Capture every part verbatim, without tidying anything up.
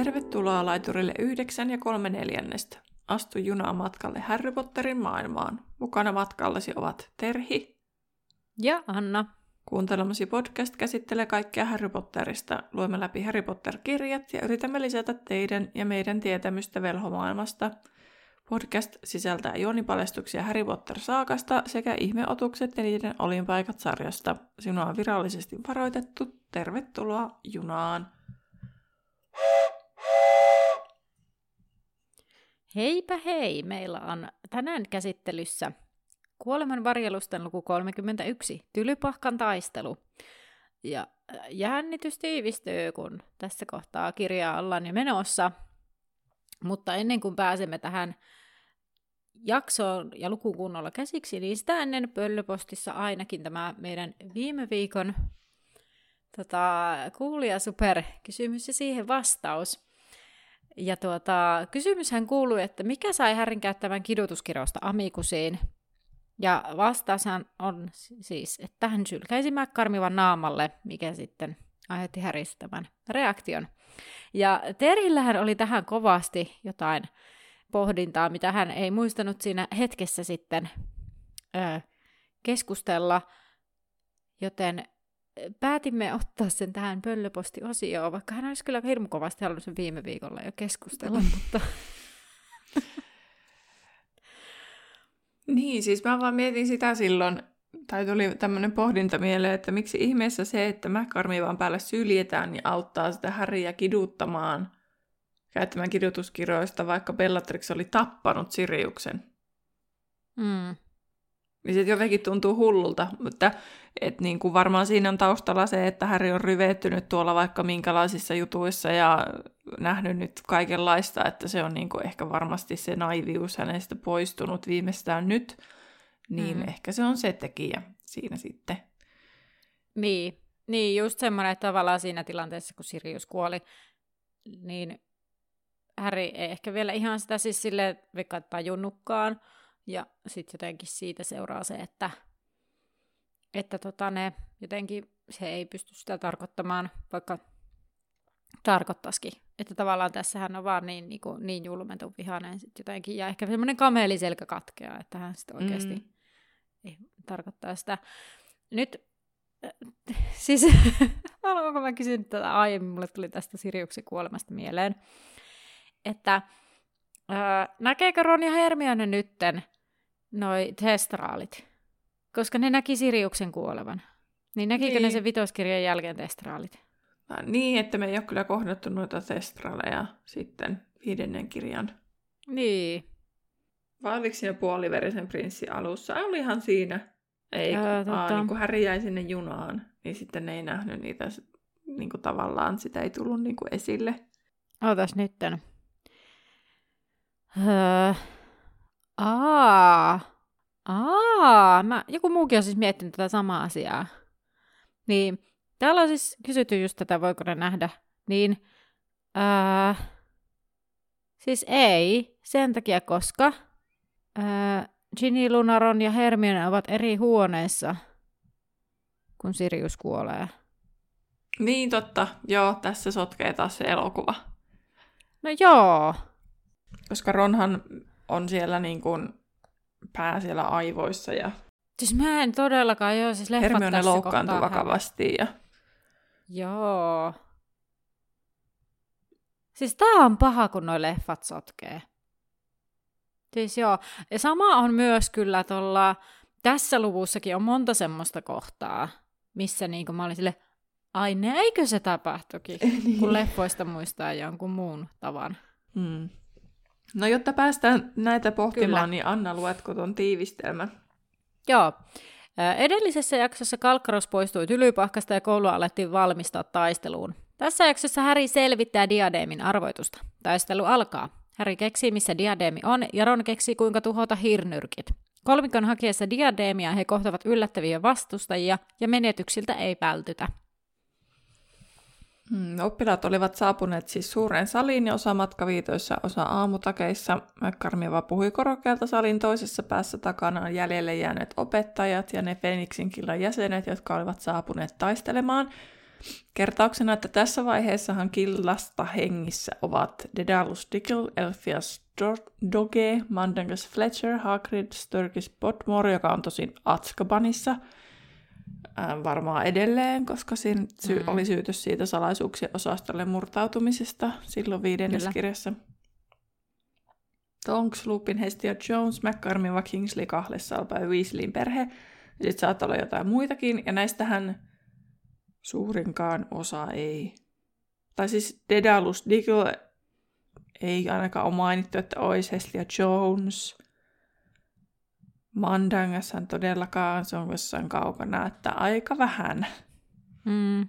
Tervetuloa laiturille yhdeksän ja kolme neljännestä. Astu junaan matkalle Harry Potterin maailmaan. Mukana matkallasi ovat Terhi ja Anna. Kuuntelemasi podcast käsittelee kaikkea Harry Potterista. Luemme läpi Harry Potter-kirjat ja yritämme lisätä teidän ja meidän tietämystä velhomaailmasta. Podcast sisältää juonipaljastuksia Harry Potter-saakasta sekä ihmeotukset ja niiden olinpaikat sarjasta. Sinua on virallisesti varoitettu. Tervetuloa junaan. Heipä hei! Meillä on tänään käsittelyssä Kuoleman varjelusten luku kolmekymmentäyksi, Tylypahkan taistelu. Ja jännitys tiivistyy, kun tässä kohtaa kirjaa ollaan jo menossa. Mutta ennen kuin pääsemme tähän jaksoon ja lukuun kunnolla käsiksi, niin sitä ennen Pöllöpostissa ainakin tämä meidän viime viikon tota, kuulija super kysymys ja siihen vastaus. Ja tuota, kysymyshän kuului, että mikä sai Harryn käyttämään kidutuskirjausta Amikusiin? Ja vastaushan on siis, että hän sylkäisi McCormivan naamalle, mikä sitten aiheutti Harrystä tämän reaktion. Ja Terhillähän oli tähän kovasti jotain pohdintaa, mitä hän ei muistanut siinä hetkessä sitten ö, keskustella, joten päätimme ottaa sen tähän Pöllöposti-osioon, vaikka hän olisi kyllä hirmu kovasti halunnut sen viime viikolla jo keskustella, mutta... Niin, siis mä vaan mietin sitä silloin, tai tuli tämmöinen pohdinta mieleen, että miksi ihmeessä se, että McCormivan päälle syljetään, niin auttaa sitä Harryä kiduttamaan, käyttämään kidutuskirjoista, vaikka Bellatrix oli tappanut Siriuksen. Mm. Niin se jotenkin tuntuu hullulta, mutta et niin kuin varmaan siinä on taustalla se, että Harry on ryvettynyt tuolla vaikka minkälaisissa jutuissa ja nähnyt nyt kaikenlaista, että se on niin kuin ehkä varmasti se naivius hänestä poistunut viimeistään nyt, niin mm. ehkä se on se tekijä siinä sitten. Niin, niin just semmoinen, että tavallaan siinä tilanteessa, kun Sirius kuoli, niin Harry ei ehkä vielä ihan sitä siis silleen vaikka tajunnutkaan. Ja sitten jotenkin siitä seuraa se, että, että tota ne, jotenkin se ei pysty sitä tarkoittamaan, vaikka tarkoittaisikin. Että tavallaan tässähän on vaan niin, niin, kuin, niin julmetun vihainen sitten jotenkin. Ja ehkä semmoinen kameliselkä katkeaa, että hän sitten oikeasti mm. ei tarkoittaa sitä. Nyt, siis haluanko mä kysyä tätä aiemmin, mulle tuli tästä Siriuksen kuolemasta mieleen, että öö, näkeekö Ron ja Hermione nytten noi testraalit? Koska ne näki Siriuksen kuolevan. Niin näkikö niin. ne sen vitoskirjan jälkeen testraalit? No, niin, että me ei ole kyllä kohdattu noita testraaleja sitten viidennen kirjan. Niin. Vai oliko siinä puoliverisen prinssin alussa? Olihan siinä. Ei, Ää, kun, aa, niin kun Harry jäi sinne junaan, niin sitten ne ei nähnyt niitä niin kuin tavallaan, sitä ei tullut niin kuin esille. Ootas nytten. Öö, aa, aa, mä, joku muukin on siis miettinyt tätä samaa asiaa. Niin, täällä on siis kysytty just tätä, voiko ne nähdä. Niin, öö, siis ei, sen takia, koska öö, Ginny, Luna, Ron ja Hermione ovat eri huoneissa, kun Sirius kuolee. Niin, totta. Joo, tässä sotkee taas se elokuva. No joo. Koska Ronhan on siellä niin kuin pää siellä aivoissa ja... Siis mä en todellakaan, joo, siis leffat Hermione tässä loukkaantuu vakavasti ja... Joo. Siis tää on paha, kun noi leffat sotkee. Siis joo. Ja sama on myös kyllä tuolla... Tässä luvussakin on monta semmoista kohtaa, missä niinku mä olin sille, ai näikö se tapahtuikin, niin. Kun leffoista muistaa jonkun muun tavan. Hmm. No jotta päästään näitä pohtimaan, Kyllä. niin Anna, luetko tuon tiivistelmän? Joo. Edellisessä jaksossa Kalkkaros poistui Tylypahkasta ja koulua alettiin valmistaa taisteluun. Tässä jaksossa Harry selvittää diadeemin arvoitusta. Taistelu alkaa. Harry keksii, missä diadeemi on, ja Ron keksii, kuinka tuhota hirnyrkit. Kolmikon hakiessa diadeemia he kohtavat yllättäviä vastustajia, ja menetyksiltä ei vältytä. Hmm, oppilaat olivat saapuneet siis suureen saliin ja osa matkaviitoissa, osa aamutakeissa. McCormiva puhui korokkeelta salin toisessa päässä takana jäljelle jääneet opettajat ja ne Fenixin killan jäsenet, jotka olivat saapuneet taistelemaan. kertauksena, että tässä vaiheessahan killasta hengissä ovat Daedalus Diggle, Elphias Doge, Mandangus Fletcher, Hagrid, Sturgis Potmore, joka on tosin Azkabanissa, äh, varmaan edelleen, koska siinä sy- mm. oli syytös siitä salaisuuksien osastolle murtautumisesta silloin viidenneskirjassa. Tonks, Lupin, Hestia Jones, McCormick, Kingsley, Kahlessalpa ja Weasleyn perhe. Sitten saattaa olla jotain muitakin, ja näistähän suurinkaan osa ei. Tai siis Daedalus Diggle ei ainakaan ole mainittu, että olisi Hestia Jones. Mandangashan todellakaan, se on jossain kaukana, että aika vähän. Mm.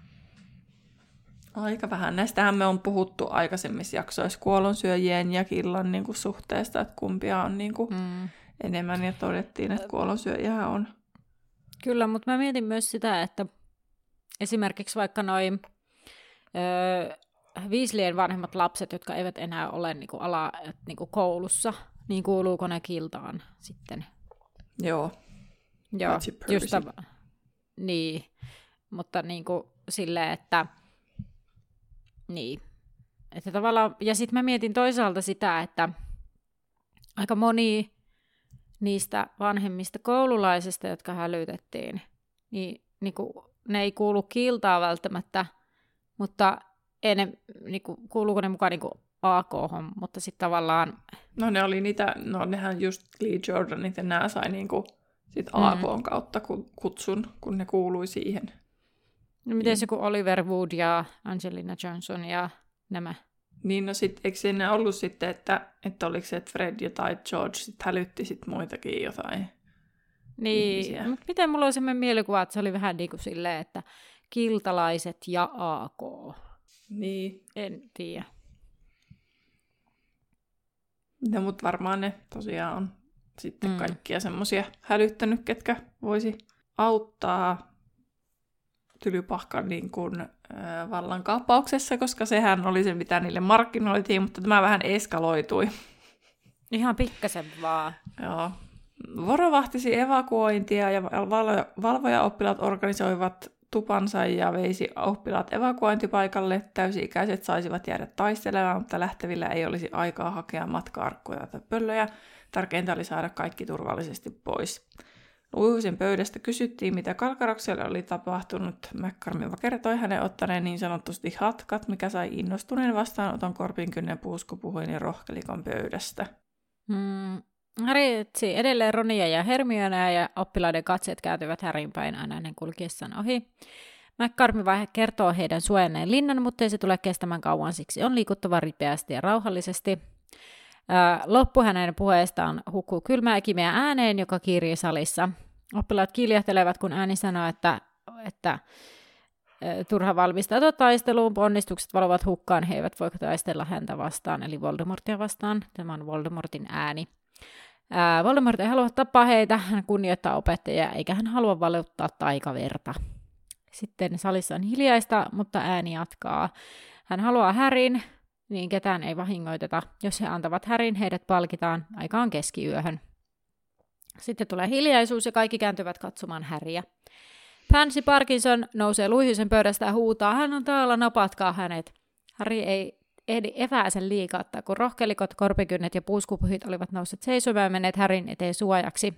Aika vähän. Näistähän me on puhuttu aikaisemmissa jaksoissa kuolonsyöjien ja killan niin kuin suhteesta, että kumpia on niin kuin mm. enemmän, ja todettiin, että kuolonsyöjiä on. Kyllä, mutta mä mietin myös sitä, että esimerkiksi vaikka noin öö, Weasleyn vanhemmat lapset, jotka eivät enää ole niinku ala, niinku koulussa, niin kuuluuko ne kiltaan sitten? Joo. Joo, just ta- niin, mutta niinku silleen, että niin, että tavallaan, ja sitten mä mietin toisaalta sitä, että aika moni niistä vanhemmista koululaisista, jotka hälytettiin, niin, niin kuin, ne ei kuulu kiltaan välttämättä, mutta ei ne, niin kuin, kuuluuko ne mukaan niin kuin A K:hon, mutta sitten tavallaan... No ne oli niitä, no nehän just Lee Jordanit ja nämä sai niin kuin sit A K:n mm. kautta kutsun, kun ne kuului siihen. No miten se, kun Oliver Wood ja Angelina Johnson ja nämä? Niin, no sit, eikö siinä ollut sitten, että, että oliko se, että Fred ja tai George sit hälytti sit muitakin jotain niin, mutta miten mulla oli sellainen mielikuva, että se oli vähän niin kuin silleen, että kiltalaiset ja A K. Niin. En tiedä. No, mutta varmaan ne tosiaan on sitten mm. kaikkia semmoisia hälyttänyt, ketkä voisi auttaa Tylypahkan niin kuin, äh, vallankaappauksessa, koska sehän oli se, mitä niille markkinoitiin, mutta tämä vähän eskaloitui. Ihan pikkasen vaan. Joo. Voro vahtisi evakuointia ja valvojaoppilaat organisoivat tupansa ja veisi oppilaat evakuointipaikalle. Täysi-ikäiset saisivat jäädä taistelemaan, mutta lähtevillä ei olisi aikaa hakea matka-arkkuja tai pöllöjä. Tärkeintä oli saada kaikki turvallisesti pois. Luihuisen pöydästä kysyttiin, mitä Kalkarokselle oli tapahtunut. McCormick kertoi hänen ottaneen niin sanotusti hatkat, mikä sai innostuneen vastaanoton Korpinkynnen puuskupuhuin ja rohkelikon pöydästä. Hmm. Harry etsi edelleen Ronia ja Hermionea ja oppilaiden katseet kääntyvät Harryn päin aina hänen kulkiessaan ohi. McCormick kertoo heidän suojanneen linnan, mutta ei se tule kestämään kauan, siksi on liikuttava ripeästi ja rauhallisesti. Loppu hänen puheestaan hukkuu kylmää ja kimeä ääneen, joka kiirii salissa. Oppilaat kiljahtelevat, kun ääni sanoo, että, että turha valmistautua taisteluun, ponnistukset valuvat hukkaan, he eivät voi taistella häntä vastaan, eli Voldemortia vastaan. Tämä on Voldemortin ääni. Ää, Voldemort ei halua tappaa heitä, hän kunnioittaa opettajia, eikä hän halua valuttaa taikaverta. Sitten salissa on hiljaista, mutta ääni jatkaa. Hän haluaa Harryn, niin ketään ei vahingoiteta. Jos he antavat Harryn, heidät palkitaan aikaan keskiyöhön. Sitten tulee hiljaisuus ja kaikki kääntyvät katsomaan Harryä. Pansy Parkinson nousee luihyisen pöydästä ja huutaa, hän on täällä, napatkaa hänet. Harry ei ehdi evääsen liikauttaa, kun rohkelikot, korpikynnet ja puuskupuhit olivat nousseet seisomaan ja menneet Harryn eteen suojaksi.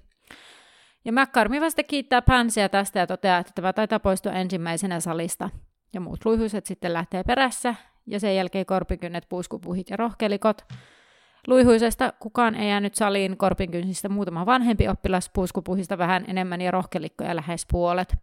Ja McCormick vasta kiittää Pansyä tästä ja toteaa, että tämä taitaa poistua ensimmäisenä salista. Ja muut luihuiset sitten lähtee perässä, ja sen jälkeen korpikynnet, puuskupuhit ja rohkelikot. Luihuisesta kukaan ei jäänyt saliin, korpinkynsistä muutama vanhempi oppilas, puuskupuhista vähän enemmän ja rohkelikkoja lähes puolet.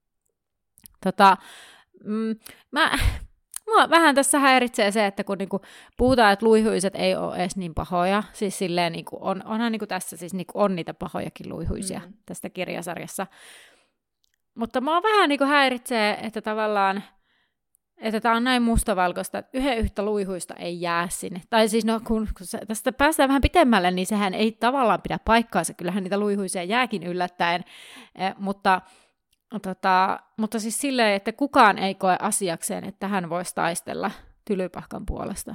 Tota, mm, mä, mua vähän tässä häiritsee se, että kun niinku puhutaan, että luihuiset ei ole edes niin pahoja, siis silleen niinku on, onhan niinku tässä siis niinku on niitä pahojakin luihuisia mm-hmm. tästä kirjasarjassa. Mutta mua vähän niinku häiritsee, että tavallaan että tämä on näin mustavalkoista, että yhden yhtä luihuista ei jää sinne. Tai siis no, kun, kun se, tästä päästään vähän pitemmälle, niin sehän ei tavallaan pidä paikkaansa. Kyllähän niitä luihuisia jääkin yllättäen. Eh, mutta, tota, mutta siis silleen, että kukaan ei koe asiakseen, että hän voisi taistella Tylypahkan puolesta.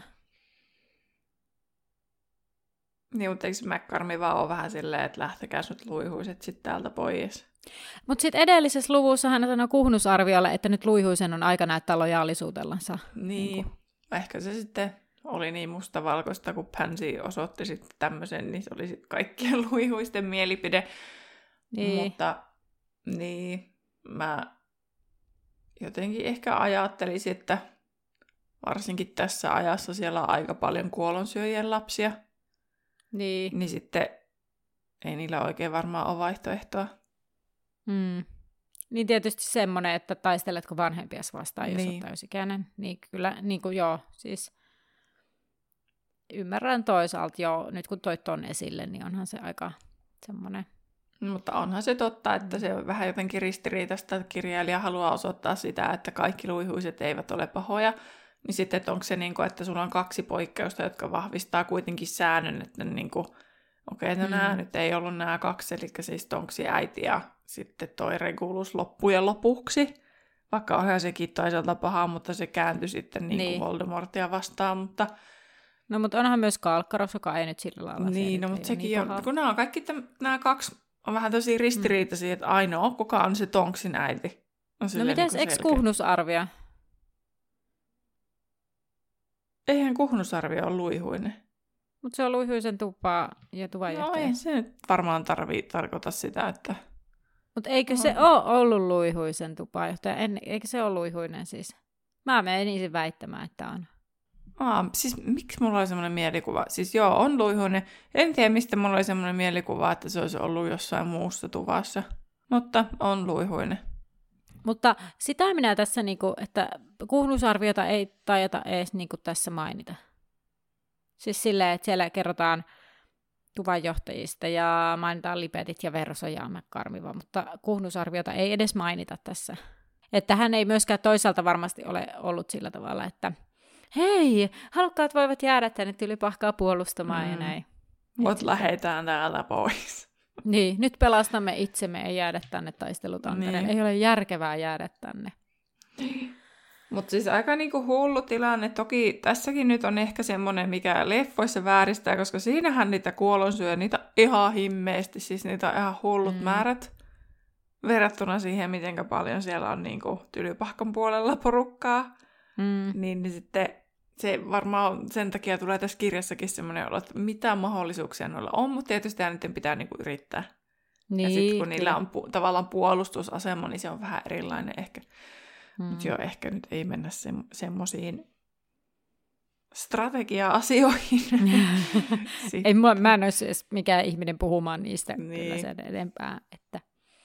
Niin, mutta eikö McCormick vaan ole vähän silleen, että lähtekääs nyt luihuiset sitten täältä pois? Mutta sitten edellisessä luvussa hän sanoi Kuhnusarviolle, että nyt Luihuisen on aika näyttää lojaalisuudellansa. Niin, niin ehkä se sitten oli niin mustavalkoista, kun Pansy osoitti sitten tämmöisen, niin se oli sitten kaikkien Luihuisten mielipide. Niin. Mutta niin, mä jotenkin ehkä ajattelisin, että varsinkin tässä ajassa siellä on aika paljon kuolonsyöjien lapsia. Niin. Niin sitten ei niillä oikein varmaan ole vaihtoehtoa. Mm. Niin tietysti semmoinen, että taisteletko vanhempias vastaan, jos niin. on täysikäinen. Niin kyllä, niin kuin joo, siis ymmärrän toisaalta joo, nyt kun toit ton esille, niin onhan se aika semmoinen. Mutta onhan se totta, että se on vähän jotenkin ristiriitaista, että kirjailija haluaa osoittaa sitä, että kaikki luihuiset eivät ole pahoja. Niin sitten, että onko se niin kuin, että sulla on kaksi poikkeusta, jotka vahvistaa kuitenkin säännön, että niin kuin, okei, okay, no mm. nämä nyt ei ollut nämä kaksi, eli siis Tonksi äiti ja sitten toi Regulus loppujen lopuksi. Vaikka onhan sekin toisaalta paha, mutta se kääntyi sitten niin kuin niin. Voldemortia vastaan, mutta no, mutta onhan myös Kalkkaros, joka ei nyt sillä lailla. Niin, no, mutta sekin niin on, kun nämä on kaikki, tämän, nämä kaksi on vähän tosi ristiriitaisia, mm. että ainoa, kuka on se Tonksin äiti. On no mites, niin eikö Kuhnusarvio? Eihän Kuhnusarvio ole luihuinen. Mutta se on Luihuisen tupaa ja tuvanjohtaja. No ei se nyt varmaan tarvii tarkoita sitä, että mutta eikö no. se ole ollut Luihuisen tupajohtaja? En, eikö se ole Luihuinen siis? Mä menisin väittämään, että on. Aa, siis miksi mulla oli semmoinen mielikuva? Siis joo, on luihuinen. En tiedä, mistä mulla oli semmoinen mielikuva, että se olisi ollut jossain muussa tuvassa. Mutta on luihuinen. Mutta sitä minä tässä, niinku, että Kuhnusarviota ei tajata edes niinku tässä mainita. Siis silleen, että siellä kerrotaan tuvanjohtajista ja mainitaan Lipetit ja Verso ja McCormiva, mutta Kuhnusarviota ei edes mainita tässä. Että hän ei myöskään toisaalta varmasti ole ollut sillä tavalla, että hei, halukkaat voivat jäädä tänne Tylypahkaa puolustamaan mm. ja näin. Mut lähetään täältä pois. Niin, nyt pelastamme itsemme, ei jäädä tänne taistelutantereelle. Niin. Ei ole järkevää jäädä tänne. Mutta siis aika niinku hullu tilanne. Toki tässäkin nyt on ehkä semmoinen, mikä leffoissa vääristää, koska siinähän niitä kuolonsyöjä, niitä ihan himmeesti, siis niitä on ihan hullut mm. määrät verrattuna siihen, miten paljon siellä on niinku Tylypahkan puolella porukkaa. Mm. Niin, niin sitten se varmaan sen takia tulee tässä kirjassakin semmoinen olo, että mitä mahdollisuuksia noilla on, mutta tietysti niiden pitää niinku yrittää. Niin, ja sitten kun niillä on pu- tavallaan puolustusasema, niin se on vähän erilainen ehkä. Mm. Mutta joo, ehkä nyt ei mennä se- semmoisiin strategia-asioihin. ei, mä, mä en olisi edes mikään ihminen puhumaan niistä niin. Kyllä sen edempää. Että...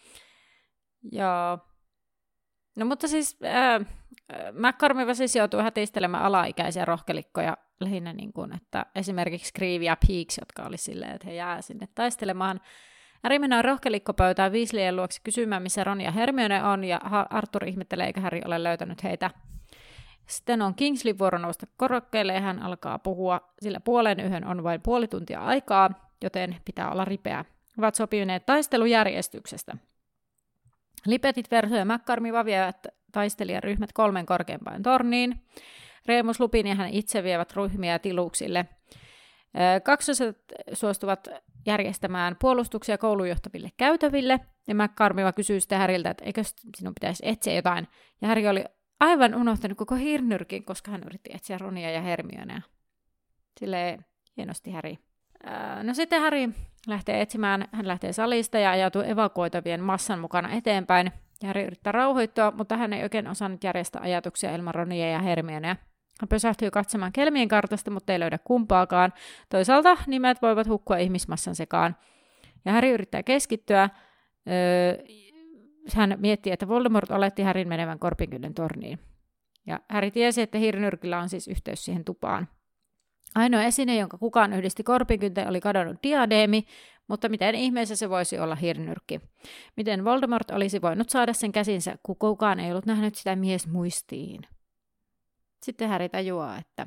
Joo. No mutta siis äh, McCormiva siis joutuu hätistelemään alaikäisiä rohkelikkoja lähinnä niin kuin, että esimerkiksi Greave ja Peaks, jotka oli silleen, että he jää sinne taistelemaan. Harry mennään rohkelikkopöytään Weasleyen luokse kysymään, missä Ron ja Hermione on, ja Arthur ihmettelee, eikä Harry ole löytänyt heitä. Sitten on Kingsley vuoro nousta korokkeelle, ja hän alkaa puhua, sillä puolen yhden on vain puoli tuntia aikaa, joten pitää olla ripeä. Ovat sopineet taistelujärjestyksestä. Lipetit, Verso ja McCormiva vievät taistelijaryhmät kolmen korkeimpaan torniin. Remus, Lupin ja hän itse vievät ryhmiä tiluksille. Kaksoset suostuvat järjestämään puolustuksia koulujohtaville käytäville, ja McCormiva kysyy sitten Harryltä, että eikö sinun pitäisi etsiä jotain. Ja Harry oli aivan unohtanut koko hirnyrkin, koska hän yritti etsiä Ronia ja Hermionea. Silleen hienosti Harry. No sitten Harry lähtee etsimään, hän lähtee salista ja ajautuu evakuoitavien massan mukana eteenpäin. Ja Harry yrittää rauhoittua, mutta hän ei oikein osannut järjestää ajatuksia ilman Ronia ja Hermionea. Hän pysähtyy katsomaan kelmien kartasta, mutta ei löydä kumpaakaan. Toisaalta nimet voivat hukkua ihmismassan sekaan. Ja Harry yrittää keskittyä. Öö, hän miettii, että Voldemort oletti Harryn menevän Korpinkylän torniin. Ja Harry tiesi, että Hirnyrkillä on siis yhteys siihen tupaan. Ainoa esine, jonka kukaan yhdisti Korpinkynteen, oli kadonnut diadeemi, mutta miten ihmeessä se voisi olla Hirnyrkki? Miten Voldemort olisi voinut saada sen käsinsä, kun kukaan ei ollut nähnyt sitä mies muistiin? Sitten Harry tajuaa, että,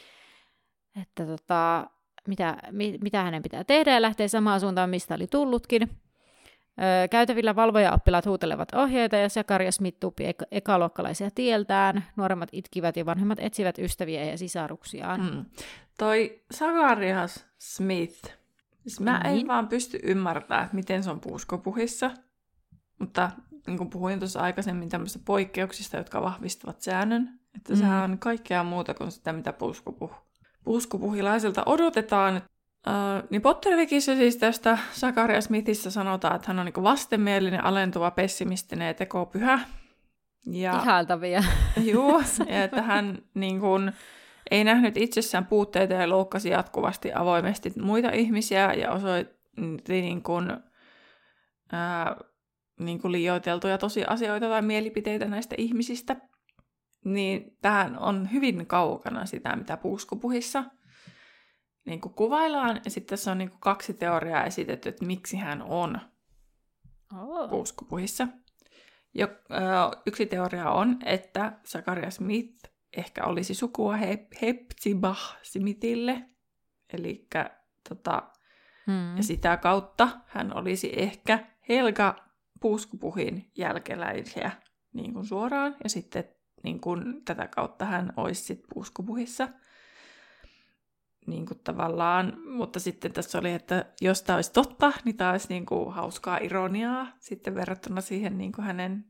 että tota, mitä, mi, mitä hänen pitää tehdä, ja lähtee samaan suuntaan, mistä oli tullutkin. Öö, käytävillä valvoja-oppilaat huutelevat ohjeita, ja Sakarias Smith tupi eka- ekaluokkalaisia tieltään. Nuoremmat itkivät ja vanhemmat etsivät ystäviä ja sisaruksiaan. Mm. Toi Sakarias Smith, siis mä niin. en vaan pysty ymmärtämään, miten se on puuskopuhissa. Mutta niin kuin puhuin tuossa aikaisemmin tämmöistä poikkeuksista, jotka vahvistavat säännön, että Mm. sehän on kaikkea muuta kuin sitä, mitä puuskupuh, puuskupuhilaiselta odotetaan. Uh, niin Pottervikissä siis tästä Zachariah Smithistä sanotaan, että hän on niin vastenmielinen, alentuva, pessimistinen ja tekopyhä. Ja, Ihailtavia. juu, ja että hän niin kuin, ei nähnyt itsessään puutteita ja loukkasi jatkuvasti avoimesti muita ihmisiä ja osoitti niin kuin, ää, niin kuin liioiteltuja tosiasioita tai mielipiteitä näistä ihmisistä. Niin tähän on hyvin kaukana sitä, mitä puuskupuhissa niin kuin kuvaillaan. Ja sitten tässä on niin kuin kaksi teoriaa esitetty, että miksi hän on Oh. puuskupuhissa. Jo, ö, yksi teoria on, että Zachariah Smith ehkä olisi sukua Hep- Hepzibah Smithille. Eli tota, Hmm. ja sitä kautta hän olisi ehkä Helga puuskupuhin jälkeläisiä niin kuin suoraan. Ja sitten niin kuin, tätä kautta hän olisi sit puuskupuhissa. Niin kuin tavallaan, mutta sitten tässä oli, että jos tämä olisi totta, niin tämä olisi niin kuin hauskaa ironiaa sitten verrattuna siihen niin kuin hänen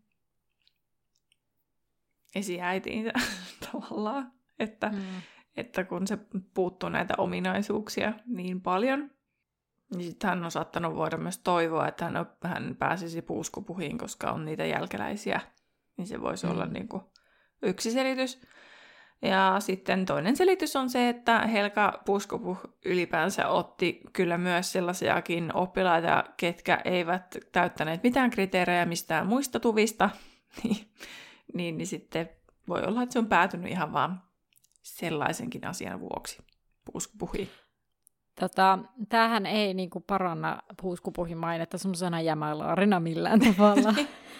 esiäitiinsä tavallaan, että, Hmm. että kun se puuttuu näitä ominaisuuksia niin paljon, niin sitten hän on saattanut voida myös toivoa, että hän, hän pääsisi puuskupuhiin, koska on niitä jälkeläisiä, niin se voisi Mm. olla niin kuin yksi selitys. Ja sitten toinen selitys on se, että Helga Puuskupuh ylipäänsä otti kyllä myös sellaisiakin oppilaita, ketkä eivät täyttäneet mitään kriteerejä mistään muista tuvista, niin, niin, niin sitten voi olla, että se on päätynyt ihan vaan sellaisenkin asian vuoksi Puuskupuhiin. Tota, tämähän ei niinku paranna puuskupuhin mainetta semmoisena jämälaarina millään tavalla.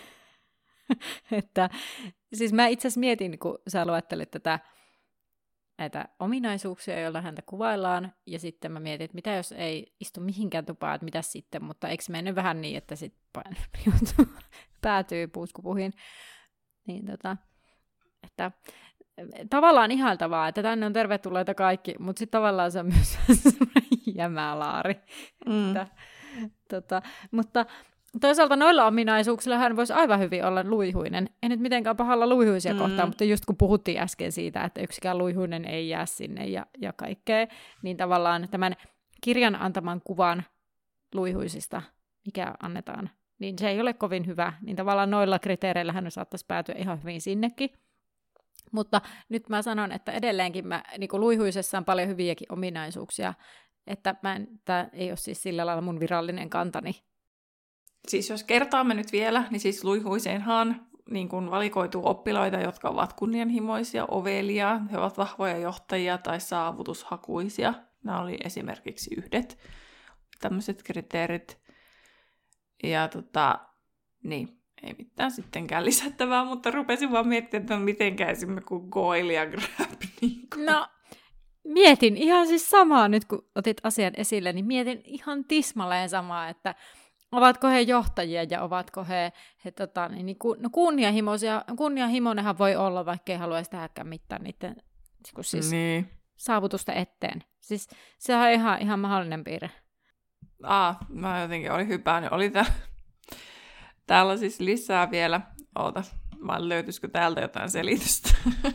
Että, siis mä itse asiassa mietin, kun sä luettelit tätä, näitä ominaisuuksia, joilla häntä kuvaillaan, ja sitten mä mietin, että mitä jos ei istu mihinkään tupaan, että mitä sitten, mutta eikö mennyt vähän niin, että sitten päätyy puuskupuhiin. Niin tota, että tavallaan ihailtavaa, että tänne on tervetulleita kaikki, mutta sitten tavallaan se on myös jämälaari. Mm. Että, tota, mutta toisaalta noilla ominaisuuksilla hän voisi aivan hyvin olla luihuinen. Ei nyt mitenkään pahalla luihuisia Mm. kohtaan, mutta just kun puhuttiin äsken siitä, että yksikään luihuinen ei jää sinne ja, ja kaikkea, niin tavallaan tämän kirjan antaman kuvan luihuisista, mikä annetaan, niin se ei ole kovin hyvä. Niin tavallaan noilla kriteereillä hän saattaisi päätyä ihan hyvin sinnekin. Mutta nyt mä sanon, että edelleenkin mä, niin kuin luihuisessa on paljon hyviäkin ominaisuuksia, että mä en, tämä ei ole siis sillä lailla mun virallinen kantani. Siis jos kertaamme nyt vielä, niin siis luihuiseenhan niin kuin valikoituu oppilaita, jotka ovat kunnianhimoisia, ovelia, he ovat vahvoja johtajia tai saavutushakuisia. Nämä oli esimerkiksi yhdet tämmöiset kriteerit. Ja tota, niin, ei mitään sittenkään lisättävää, mutta rupesin vaan miettimään, että mitenkään esimerkiksi kuin Goyle ja Grab. Niin kuin. No, mietin ihan siis samaa nyt, kun otit asian esille, niin mietin ihan tismalleen samaa, että ovatko he johtajia ja ovatko he, he tota, niin, no kunnianhimoisia. Kunnianhimonenhan voi olla, vaikka ei haluaisi tehdäkään mitään niiden siis niin. saavutusta eteen. Siis se on ihan, ihan mahdollinen piirre. Aa, mä jotenkin olin hypännyt. Oli täällä, täällä siis lisää vielä. Oota, vaan löytyisikö täältä jotain selitystä.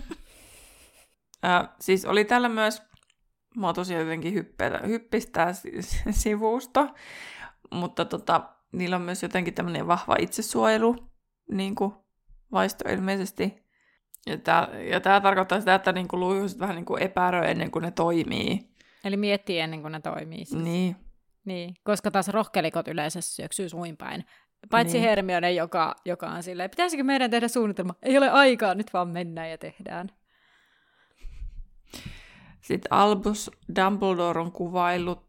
äh, siis oli täällä myös, mä tosiaan jotenkin hyppetä, hyppistää sivusto, mutta tota, niillä on myös jotenkin tämmöinen vahva itsesuojelu, niin kuin vaisto ilmeisesti. Ja tämä, ja tämä tarkoittaa sitä, että niin kuin luihuiset vähän niin kuin epäröi ennen kuin ne toimii. Eli miettii ennen kuin ne toimii. Siis. Niin. Niin, koska taas rohkelikot yleensä syöksyy suin päin. Paitsi niin. Hermione, joka, joka on silleen, pitäisikö meidän tehdä suunnitelma? Ei ole aikaa, nyt vaan mennään ja tehdään. Sitten Albus Dumbledore on kuvaillut,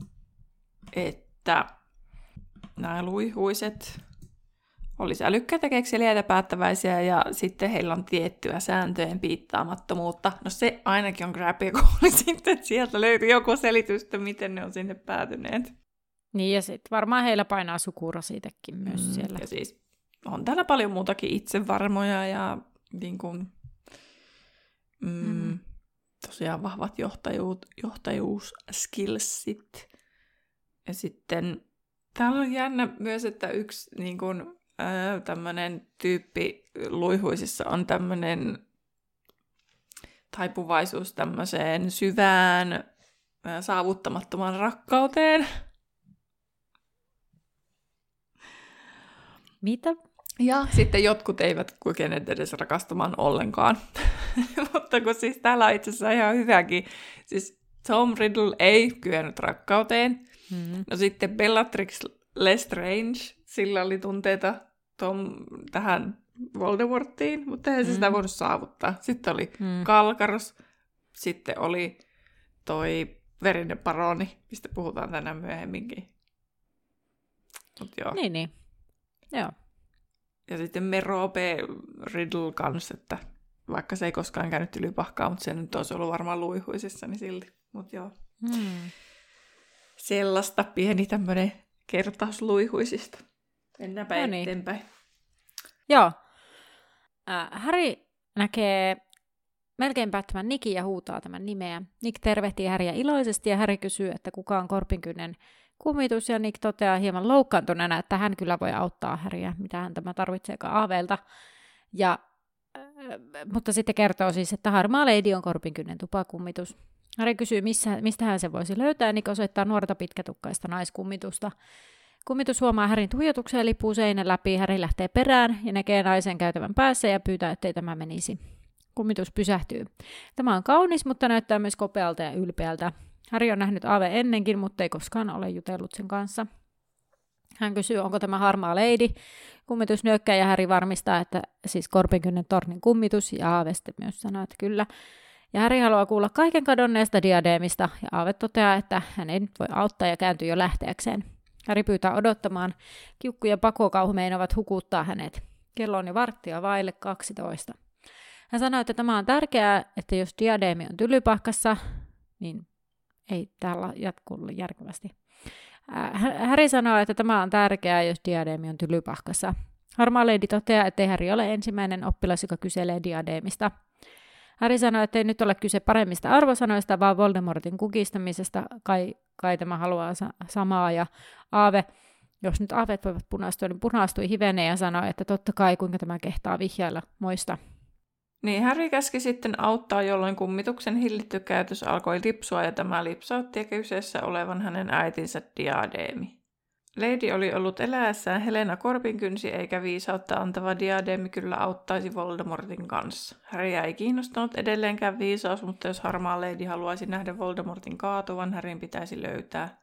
että nämä luihuiset olisi älykkäitä, kekseliäitä, päättäväisiä ja sitten heillä on tiettyä sääntöjen piittaamattomuutta. No se ainakin on Grab ja Goyle sitten, että sieltä löytyy joku selitystä, miten ne on sinne päätyneet. Niin ja sitten varmaan heillä painaa sukurasitekin myös mm, siellä. Ja siis on täällä paljon muutakin itsevarmoja ja niin kuin, mm, mm. tosiaan vahvat johtajuus, johtajuusskillsit. Ja sitten täällä on jännä myös, että yksi niin kuin, öö, tämmöinen tyyppi luihuisissa on tämmöinen taipuvaisuus tämmöiseen syvään öö, saavuttamattomaan rakkauteen. Mitä? Ja sitten jotkut eivät kykene edes rakastumaan ollenkaan. Mutta kun siis täällä on itse asiassa ihan hyväkin. Siis Tom Riddle ei kyennyt rakkauteen. Mm-hmm. No sitten Bellatrix Lestrange, sillä oli tunteita Tom tähän Voldemorttiin, mutta eihän mm-hmm. se sitä voinut saavuttaa. Sitten oli mm-hmm. Kalkaros, sitten oli toi verinen paroni, mistä puhutaan tänään myöhemminkin. Mut joo. Niin, niin. Joo. Ja sitten Merope Riddle kanssa, että vaikka se ei koskaan käynyt Tylypahkaa, mutta se nyt olisi ollut varmaan luihuisissa, niin silti. Mut joo. Hmm. Sellaista pieni tämmöinen kertaus luihuisista. Mennäänpä no niin. eteenpäin. Joo. Äh, Harry näkee melkein päättämään Nickin ja huutaa tämän nimeä. Nick tervehtii Harryä iloisesti ja Harry kysyy, että kuka on Korpinkynnen kumitus, ja Nick toteaa hieman loukkaantuneena, että hän kyllä voi auttaa Harryä, mitä hän tämä tarvitseekaan Aaveelta. Ja, äh, mutta sitten kertoo siis, että harmaa lady on Korpinkynnen tupakummitus. Harry kysyy, missä, mistä hän sen voisi löytää, ja Nick osoittaa nuorta pitkätukkaista naiskummitusta. Kummitus huomaa Harryn tuijotuksen ja lipuu seinän läpi. Harry lähtee perään ja näkee naisen käytävän päässä ja pyytää, ettei tämä menisi. Kummitus pysähtyy. Tämä on kaunis, mutta näyttää myös kopealta ja ylpeältä. Harry on nähnyt Aave ennenkin, mutta ei koskaan ole jutellut sen kanssa. Hän kysyy, onko tämä harmaa lady. Kummitus nyökkää ja Harry varmistaa, että siis Korpinkynnen tornin kummitus, ja Aave sitten myös sanoo, että kyllä. Ja Harry haluaa kuulla kaiken kadonneesta diadeemista, ja Aave toteaa, että hän ei nyt voi auttaa ja kääntyy jo lähteäkseen. Harry pyytää odottamaan. Kiukku ja pakokauhu meinaavat hukuttaa hänet. Kello on jo varttia vaille kaksitoista. Hän sanoo, että tämä on tärkeää, että jos diadeemi on Tylypahkassa, niin ei täällä jatku järkevästi. Harry sanoo, että tämä on tärkeää, jos diadeemi on Tylypahkassa. Harmaa lady toteaa, ettei Harry ole ensimmäinen oppilas, joka kyselee diadeemista. Harry sanoo, että ei nyt ole kyse paremmista arvosanoista, vaan Voldemortin kukistamisesta. Kai, kai tämä haluaa sa- samaa. Ja Aave, jos nyt aaveet voivat punaistua, niin punaistui hiveneen ja sanoi, että totta kai, kuinka tämä kehtaa vihjailla moista. Niin, Harry käski sitten auttaa, jolloin kummituksen hillitty käytös alkoi lipsua, ja tämä lipsautti ja kyseessä olevan hänen äitinsä diadeemi. Lady oli ollut eläessään Helena Korpinkynsi, eikä viisautta antava diadeemi kyllä auttaisi Voldemortin kanssa. Harryä ei kiinnostanut edelleenkään viisaus, mutta jos harmaa lady haluaisi nähdä Voldemortin kaatuvan, Harryn pitäisi löytää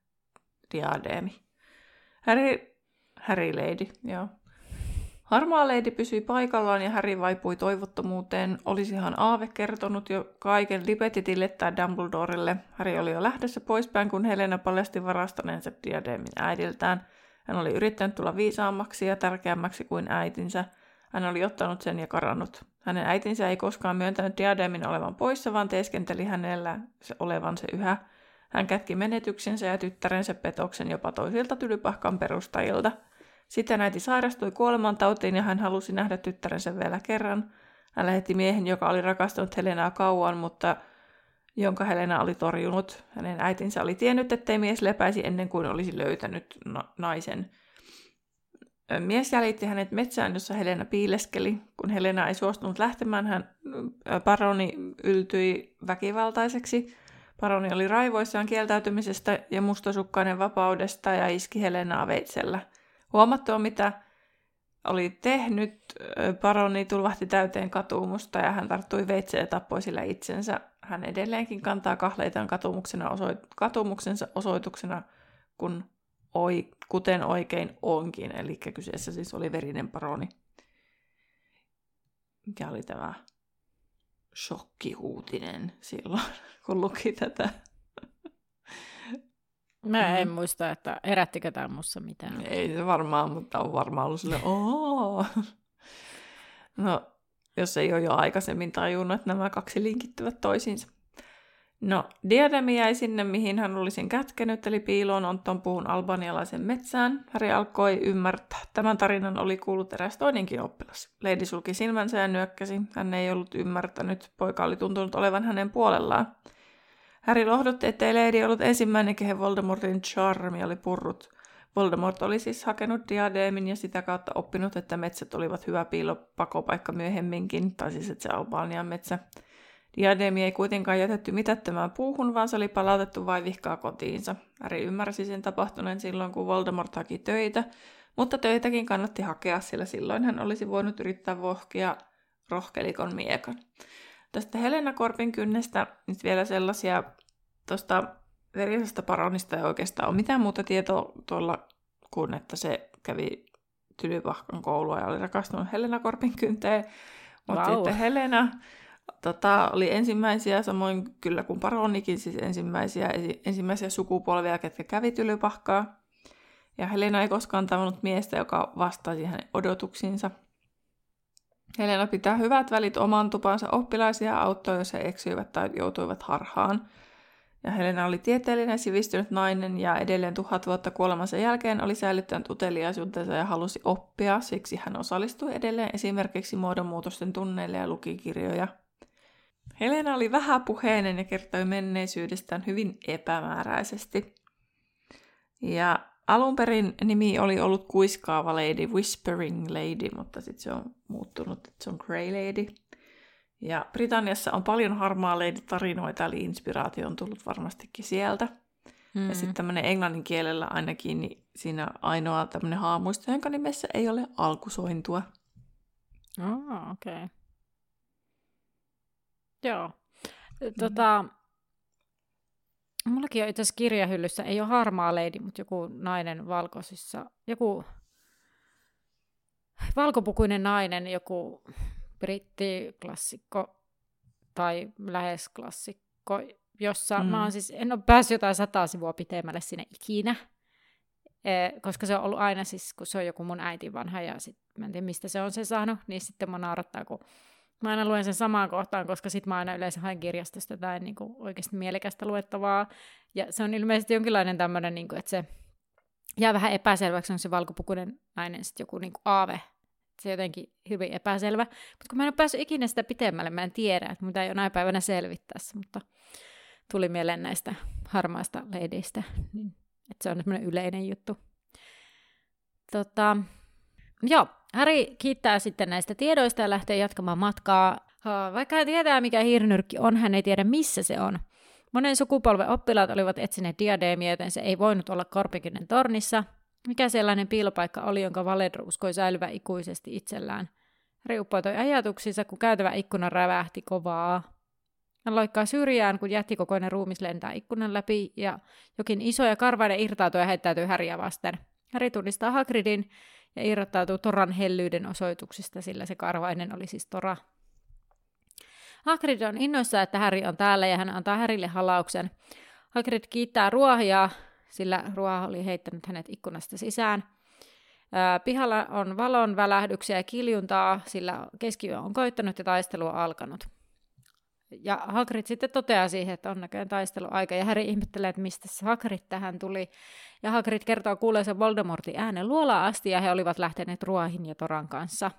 diadeemi. Harry, Harry lady, joo. Harmaa lady pysyi paikallaan ja Harry vaipui toivottomuuteen. Olisihan Aave kertonut jo kaiken Lipetitille tai Dumbledorelle. Harry oli jo lähdössä poispäin, kun Helena paljasti varastaneensa diadeemin äidiltään. Hän oli yrittänyt tulla viisaammaksi ja tärkeämmäksi kuin äitinsä. Hän oli ottanut sen ja karannut. Hänen äitinsä ei koskaan myöntänyt diadeemin olevan poissa, vaan teeskenteli hänellä se olevan se yhä. Hän kätki menetyksensä ja tyttärensä petoksen jopa toisilta Tylypahkan perustajilta. Sitten äiti sairastui kuolemantautiin ja hän halusi nähdä tyttärensä vielä kerran. Hän lähetti miehen, joka oli rakastanut Helenaa kauan, mutta jonka Helena oli torjunut. Hänen äitinsä oli tiennyt, ettei mies lepäisi ennen kuin olisi löytänyt na- naisen. Mies jäljitti hänet metsään, jossa Helena piileskeli. Kun Helena ei suostunut lähtemään, hän paroni yltyi väkivaltaiseksi. Paroni oli raivoissaan kieltäytymisestä ja mustasukkainen vapaudesta ja iski Helenaa veitsellä. Huomattua, mitä oli tehnyt, paroni tulvahti täyteen katumusta ja hän tarttui veitseen ja tappoi sillä itsensä. Hän edelleenkin kantaa kahleitaan katumuksena osoit- katumuksensa osoituksena, kun oi, kuten oikein onkin. Eli kyseessä siis oli verinen paroni. Mikä oli tämä shokkihuutinen silloin, kun luki tätä. Mä en mm. muista, että herättikö tämä musta mitään. Ei se varmaan, mutta on varmaan ollut silleen, ooo. No, jos ei ole jo aikaisemmin tajunnut, että nämä kaksi linkittyvät toisiinsa. No, diademi jäi sinne, mihin hän oli sen kätkenyt, eli piiloon Onton puun albanialaisen metsään. Harry alkoi ymmärtää. Tämän tarinan oli kuullut eräs toinenkin oppilas. Lady sulki silmänsä ja nyökkäsi. Hän ei ollut ymmärtänyt. Poika oli tuntunut olevan hänen puolellaan. Harry lohdutti, ettei Lady ollut ensimmäinen, kehen Voldemortin charmi oli purrut. Voldemort oli siis hakenut diadeemin ja sitä kautta oppinut, että metsät olivat hyvä piilopakopaikka myöhemminkin, tai siis että se Albanian metsä. Diadeemi ei kuitenkaan jätetty mitättömään puuhun, vaan se oli palautettu vaivihkaa kotiinsa. Harry ymmärsi sen tapahtuneen silloin, kun Voldemort haki töitä, mutta töitäkin kannatti hakea, sillä silloin hän olisi voinut yrittää vohkia rohkelikon miekan. Tästä Helena Korpin kynnestä nyt vielä sellaisia, tuosta verisesta baronista ei oikeastaan ole mitään muuta tietoa tuolla kuin, että se kävi Tylypahkan koulua ja oli rakastunut Helena Korpin kynteen. Mutta Vau. sitten Helena tota, oli ensimmäisiä, samoin kyllä kuin baronikin, siis ensimmäisiä, ensimmäisiä sukupolvia, ketkä kävi Tylypahkaa. Ja Helena ei koskaan tavannut miestä, joka vastasi hänen odotuksiinsa. Helena pitää hyvät välit oman tupansa oppilaisia ja auttoi, jos he eksyivät tai joutuivat harhaan. Ja Helena oli tieteellinen sivistynyt nainen ja edelleen tuhat vuotta kuolemansa jälkeen oli säilyttänyt uteliaisuutensa ja halusi oppia, siksi hän osallistui edelleen esimerkiksi muodonmuutosten tunneille ja luki kirjoja. Helena oli vähäpuheinen ja kertoi menneisyydestään hyvin epämääräisesti. Ja alun perin nimi oli ollut kuiskaava lady, whispering lady, mutta sitten se on muuttunut, että se on grey lady. Ja Britanniassa on paljon harmaa lady-tarinoita, eli inspiraatio on tullut varmastikin sieltä. Mm-hmm. Ja sitten tämmöinen englannin kielellä ainakin, niin siinä ainoa tämmöinen haamuista, jonka nimessä ei ole alkusointua. Oh, okei. Okay. Joo. Tota, mullakin on itse asiassa kirjahyllyssä, ei ole harmaa lady, mutta joku nainen valkoisissa, joku valkopukuinen nainen, joku brittiklassikko tai lähes klassikko, jossa mm. mä oon siis, en ole päässyt jotain sataa sivua pitemmälle sinne ikinä, e, koska se on ollut aina siis, kun se on joku mun äitin vanha ja sit mä en tiedä mistä se on sen saanut, niin sitten mä naurattaa, kun mä aina luen sen samaan kohtaan, koska sit mä aina yleensä haen kirjastosta jotain niin kuin oikeasti mielekästä luettavaa, ja se on ilmeisesti jonkinlainen tämmöinen, niin kuin, että se jää vähän epäselväksi, on se valkopukuinen nainen sitten joku niin kuin aave. Se on jotenkin hyvin epäselvä. Mutta kun mä en ole päässyt ikinä sitä pitemmälle, mä en tiedä, että mitä jonain päivänä selvittää se, mutta tuli mieleen näistä harmaista leidistä, niin, että se on tämmöinen yleinen juttu. Tota, joo, Harry kiittää sitten näistä tiedoista ja lähtee jatkamaan matkaa. Vaikka hän tietää, mikä hiirinyrkki on, hän ei tiedä, missä se on. Monen sukupolven oppilaat olivat etsineet diadeemia, joten se ei voinut olla Korpikynnen tornissa. Mikä sellainen piilopaikka oli, jonka Valedro uskoi säilyvä ikuisesti itsellään? Harry uppoutui ajatuksissa, kun käytävä ikkuna rävähti kovaa. Hän loikkaa syrjään, kun jättikokoinen ruumis lentää ikkunan läpi, ja jokin iso ja karvainen irtautuu ja heittäytyy Harryä vasten. Harry tunnistaa Hagridin ja irrottautuu Toran hellyyden osoituksista, sillä se karvainen oli siis Tora. Hagrid on innoissaan, että Harry on täällä, ja hän antaa Harrylle halauksen. Hagrid kiittää ruohia, sillä ruoha oli heittänyt hänet ikkunasta sisään. Ää, pihalla on valon välähdyksiä ja kiljuntaa, sillä keskiyö on koittanut ja taistelu on alkanut. Ja Hagrid sitten toteaa siihen, että on näköjään taisteluaika, ja Harry ihmettelee, että mistä se Hagrid tähän tuli. Ja Hagrid kertoo kuulleensa Voldemortin äänen luolaan asti, ja he olivat lähteneet Ruohin ja Toran kanssa.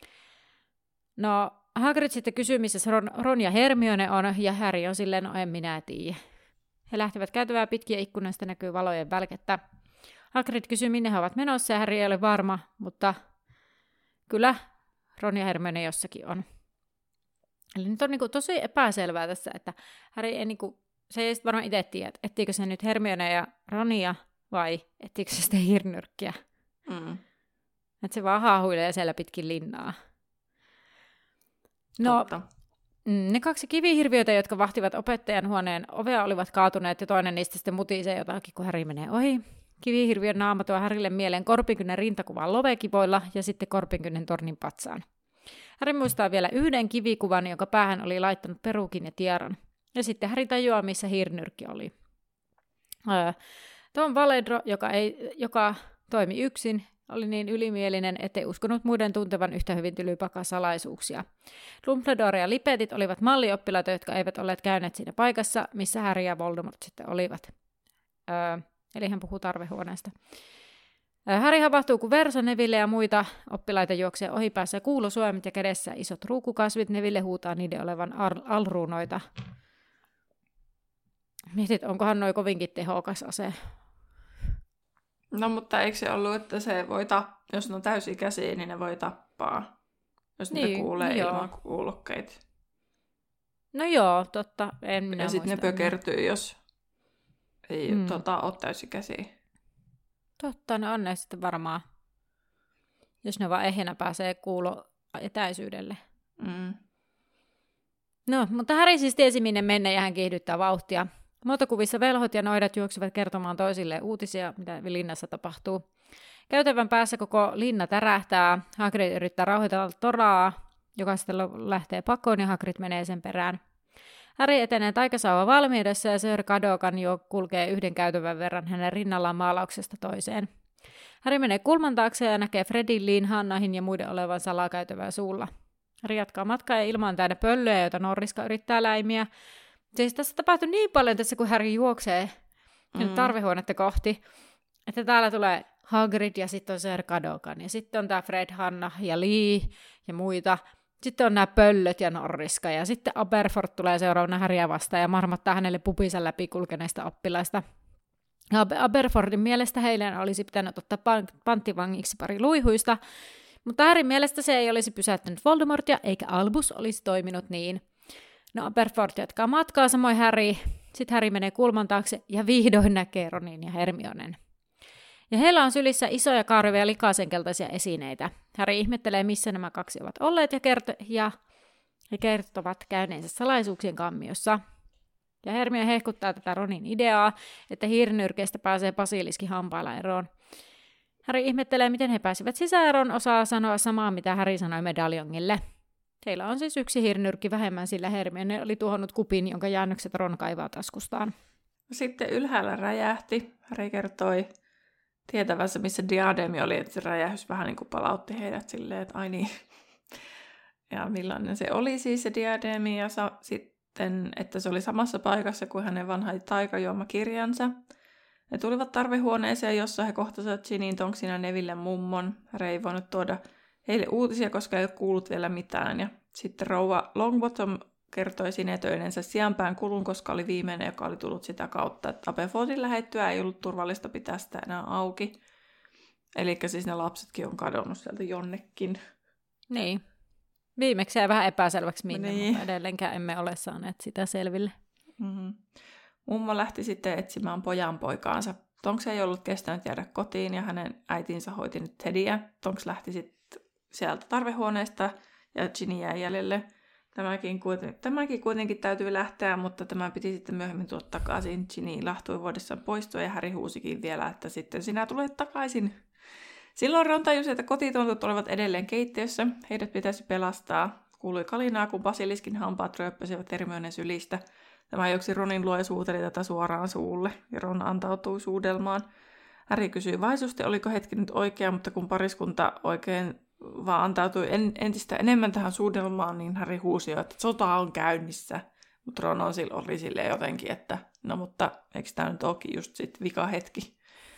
No, Hagrid sitten kysyy, missä Ron, Ron ja Hermione on, ja Harry on silleen, no en minä tiedä. He lähtevät käytävää pitkiä ikkunasta näkyy valojen välkettä. Hagrid kysyy, minne he ovat menossa, ja Harry ei ole varma, mutta kyllä Ron ja Hermione jossakin on. Eli nyt on niinku tosi epäselvää tässä, että Harry ei niinku, se ei varmaan itse tiedä, että ettiikö se nyt Hermione ja Ronia vai ettiikö se sitä hiirinyrkkiä. Mm. Että se vaan haahuilee siellä pitkin linnaa. No, Totta. Ne kaksi kivihirviötä, jotka vahtivat opettajan huoneen ovea, olivat kaatuneet ja toinen niistä sitten mutisee jotakin, kun Harry menee ohi. Kivihirviön naama tuo Harrylle mieleen Korpikynnen rintakuvan lovekivoilla ja sitten Korpikynnen tornin patsaan. Harry muistaa vielä yhden kivikuvan, jonka päähän oli laittanut perukin ja tiaran. Ja sitten Harry tajuaa, missä hiirinyrkki oli. Öö, Tom Valedro, joka, ei, joka toimi yksin, oli niin ylimielinen, ettei uskonut muiden tuntevan yhtä hyvin Tylypakan salaisuuksia. Dumbledore ja Lipetit olivat mallioppilaita, jotka eivät olleet käyneet siinä paikassa, missä Harry ja Voldemort sitten olivat. Öö, eli hän puhuu tarvehuoneesta. Öö, Harry havahtuu, kun Verso, Neville ja muita oppilaita juoksee ohipäässä kuulusuojamat ja kädessä isot ruukukasvit. Neville huutaa niiden olevan ar- alruunoita. Mietit, onkohan noi kovinkin tehokas ase? No mutta eikö se ollut, että se voi tappaa, jos ne on täysikäisiä, niin ne voi tappaa, jos niin, niitä kuulee no ilman kuulokkeita. No joo, totta. En minä ja sitten ne pökertyy, enää. Jos ei mm. tota, ole täysikäisiä. Totta, ne on ne sitten varmaan, jos ne vaan ehjänä pääsee kuulo etäisyydelle. Mm. No, mutta Harry siis tiesi minne mennä ja hän kiihdyttää vauhtia. Muotokuvissa velhot ja noidat juoksivat kertomaan toisilleen uutisia, mitä linnassa tapahtuu. Käytävän päässä koko linna tärähtää. Hagrid yrittää rauhoitella Toraa, joka sitten lähtee pakoon ja Hagrid menee sen perään. Harry etenee taikasauva valmiudessa ja Sir Cadogan jo kulkee yhden käytävän verran hänen rinnallaan maalauksesta toiseen. Harry menee kulman taakse ja näkee Fredin, Lin, Hannahin ja muiden olevan salakäytävää suulla. Harry jatkaa matkaa ja ilma on täynnä pöllöjä, joita Norriska yrittää läimiä. Siis tässä tapahtui niin paljon tässä, kun Harry juoksee mm. tarvehuonetta kohti, että täällä tulee Hagrid ja sitten on Sir Cadogan ja sitten on tämä Fred, Hanna ja Lee ja muita. Sitten on nämä pöllöt ja Norriska ja sitten Aberford tulee seuraavana Harryä vastaan ja marmattaa hänelle pupinsa läpi kulkeneista oppilaista. Aberfordin mielestä heille olisi pitänyt ottaa panttivangiksi pari luihuista, mutta Harryn mielestä se ei olisi pysäyttänyt Voldemortia eikä Albus olisi toiminut niin. No Aberford jatkaa matkaa, samoin Harry. Sitten Harry menee kulman taakse ja vihdoin näkee Ronin ja Hermionen. Ja heillä on sylissä isoja kaarevia likaisenkeltaisia esineitä. Harry ihmettelee, missä nämä kaksi ovat olleet ja, kerto- ja he kertovat käyneensä salaisuuksien kammiossa. Ja Hermione hehkuttaa tätä Ronin ideaa, että hiirinyrkeistä pääsee basiliskin hampailla eroon. Harry ihmettelee, miten he pääsivät sisään. Ron osaa sanoa samaa, mitä Harry sanoi medaljongille. Heillä on siis yksi hiirinyrkki vähemmän, sillä Hermione oli tuhonnut kupin, jonka jäännökset Ron kaivaa taskustaan. Sitten ylhäällä räjähti. Harry kertoi tietävänsä, missä diadeemi oli, että se räjähys vähän niin kuin palautti heidät silleen, että ai niin. Ja millainen se oli siis se diadeemi, ja sa- sitten, että se oli samassa paikassa kuin hänen vanha taikajuomakirjansa. Ne tulivat tarvehuoneeseen, jossa he kohtasivat Ginnin, Tonksin ja Neville mummon. Harry ei voinut tuoda heille uutisia, koska ei ole kuullut vielä mitään. Ja sitten rouva Longbottom kertoi sinetöidensä sianpään kulun, koska oli viimeinen, joka oli tullut sitä kautta, että Aberfordin lähettyä ei ollut turvallista pitää sitä enää auki. Eli siis ne lapsetkin on kadonnut sieltä jonnekin. Niin. Viimeksi jäi vähän epäselväksi minne, niin. Mutta edelleenkään emme ole saaneet sitä selville. Mm-hmm. Mummo lähti sitten etsimään pojan poikaansa. Tonks ei ollut kestänyt jäädä kotiin ja hänen äitinsä hoiti nyt Teddyä. Tonks lähti sitten sieltä tarvehuoneesta ja Ginny jäi jäljelle. Tämäkin, kuiten, tämäkin kuitenkin täytyy lähteä, mutta tämä piti sitten myöhemmin tuoda takaisin. Ginny lahtui vuodessaan poistua ja Harry huusikin vielä, että sitten sinä tulet takaisin. Silloin Ron tajusi, että kotitontut olivat edelleen keittiössä. Heidät pitäisi pelastaa. Kuului kalinaa, kun basiliskin hampaat ryöppäsivät Hermionen sylistä. Tämä juoksi Ronin luo ja suuteli tätä suoraan suulle, ja Ron antautui suudelmaan. Harry kysyi vaisusti, oliko hetki nyt oikea, mutta kun pariskunta oikein vaan antautui en, entistä enemmän tähän suudelmaan, niin Harry huusi jo, että sota on käynnissä. Mutta Ron on sille, oli silleen jotenkin, että no mutta eikö tämä nyt olekin just sitten vika hetki.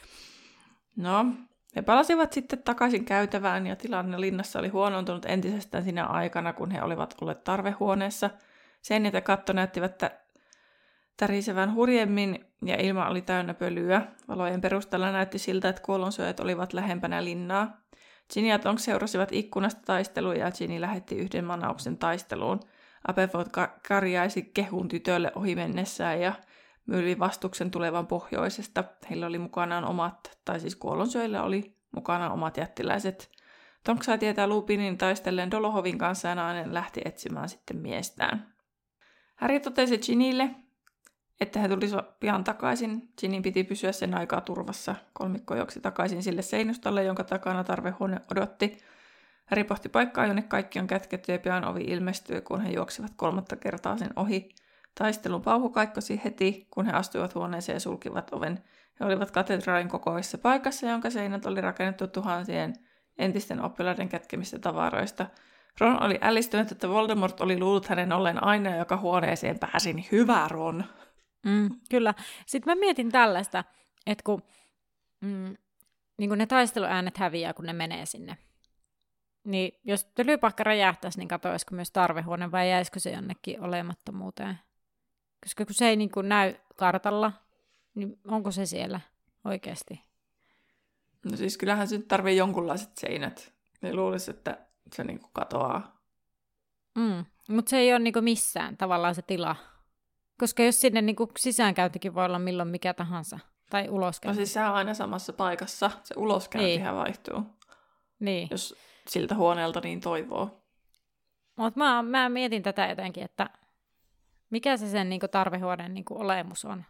No, he palasivat sitten takaisin käytävään ja tilanne linnassa oli huonontunut entisestään siinä aikana, kun he olivat olleet tarvehuoneessa. Seinät ja katto näyttivät tärisevän hurjemmin ja ilma oli täynnä pölyä. Valojen perusteella näytti siltä, että kuollonsyöjät olivat lähempänä linnaa. Ginny ja Tonks seurasivat ikkunasta taistelua ja Ginny lähetti yhden manauksen taisteluun. Aberford karjaisi kehun tytölle ohi mennessään ja mylvi vastuksen tulevan pohjoisesta. Heillä oli mukanaan omat, tai siis kuollonsyöjillä oli mukanaan omat jättiläiset. Tonks sai tietää Lupinin taistelleen Dolohovin kanssa ja nainen lähti etsimään sitten miestään. Harry totesi Ginnylle, että he tulisivat pian takaisin. Ginny piti pysyä sen aikaa turvassa. Kolmikko juoksi takaisin sille seinustalle, jonka takana tarvehuone odotti. Harry pohti paikkaa, jonne kaikki on kätketty ja pian ovi ilmestyi, kun he juoksivat kolmatta kertaa sen ohi. Taistelun pauhu kaikkosi heti, kun he astuivat huoneeseen ja sulkivat oven. He olivat katedraalin kokoisessa paikassa, jonka seinät oli rakennettu tuhansien entisten oppilaiden kätkemistä tavaroista. Ron oli ällistynyt, että Voldemort oli luullut hänen ollen aina, joka huoneeseen pääsi. Niin hyvä, Ron! Mm, kyllä. Sitten mä mietin tällaista, että kun, mm, niin kun ne taisteluäänet häviää, kun ne menee sinne, niin jos Tylypahka räjähtäisi, niin katoisiko myös tarvehuone vai jäisikö se jonnekin olemattomuuteen? Koska kun se ei niin kun näy kartalla, niin onko se siellä oikeasti? No siis kyllähän se nyt tarvii jonkunlaiset seinät. Niin luulisi, että se niinku katoaa. Mm. Mutta se ei ole niinku missään tavallaan se tila. Koska jos sinne niinku sisäänkäyntikin voi olla milloin mikä tahansa. Tai uloskäynti. No siis sehän on aina samassa paikassa. Se uloskäyntihän niin. vaihtuu. Niin. Jos siltä huoneelta niin toivoo. Mutta mä, mä mietin tätä jotenkin, että mikä se sen niinku tarvehuoneen niinku olemus on.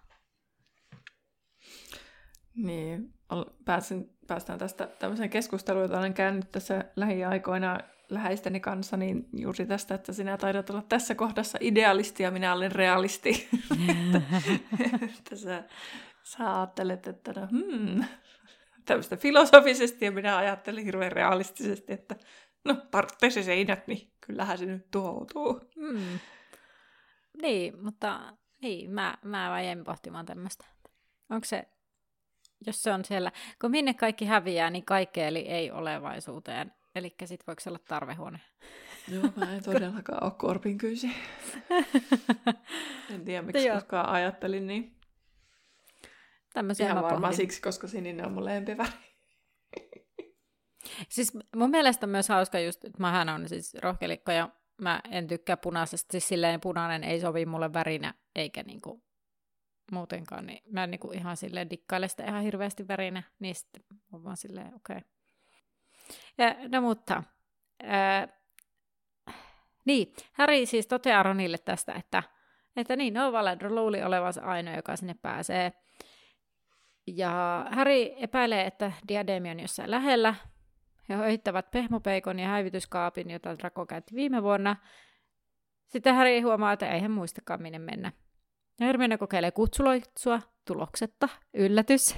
Niin, pääsin, päästään tästä tämmöiseen keskusteluun, jota olen käynyt tässä lähiaikoina läheisteni kanssa, niin juuri tästä, että sinä taidat olla tässä kohdassa idealisti ja minä olen realisti. että sä, sä ajattelet, että no, hmm, tämmöistä filosofisesti ja minä ajattelin hirveän realistisesti, että no tarvitsee se seinät, niin kyllähän se nyt tuhoutuu. Hmm. Niin, mutta niin, mä, mä vaan jäin pohtimaan tämmöistä. Onko se, jos se on siellä, kun minne kaikki häviää, niin kaikkea eli ei olevaisuuteen. Eli sit voiko se olla tarvehuone? Joo, mä en todellakaan ole korpinkyysi. En tiedä, miksi koskaan ajattelin niin. Tämmöisiä ihan varmaan pohdin. Siksi, koska sininen on mun lempiväri. Siis mun mielestä on myös hauska just, että mähän on siis rohkelikko ja mä en tykkää punaisesta. Siis silleen punainen ei sovi mulle värinä, eikä niinku muutenkaan. Niin mä en niinku ihan silleen dikkaile sitä ihan hirveästi värinä. Niin sitten on vaan silleen okei. Okay. Ja, no mutta, ää, niin, Harry siis toteaa Ronille tästä, että, että niin, no Valedro luuli olevansa ainoa, joka sinne pääsee. Ja Harry epäilee, että diadeemi on jossain lähellä. He hoittavat pehmopeikon ja häivytyskaapin, jota Draco käytti viime vuonna. Sitten Harry huomaa, että ei hän muistakaan minne mennä. Hermione kokeilee kutsuloitsua, tuloksetta, yllätys.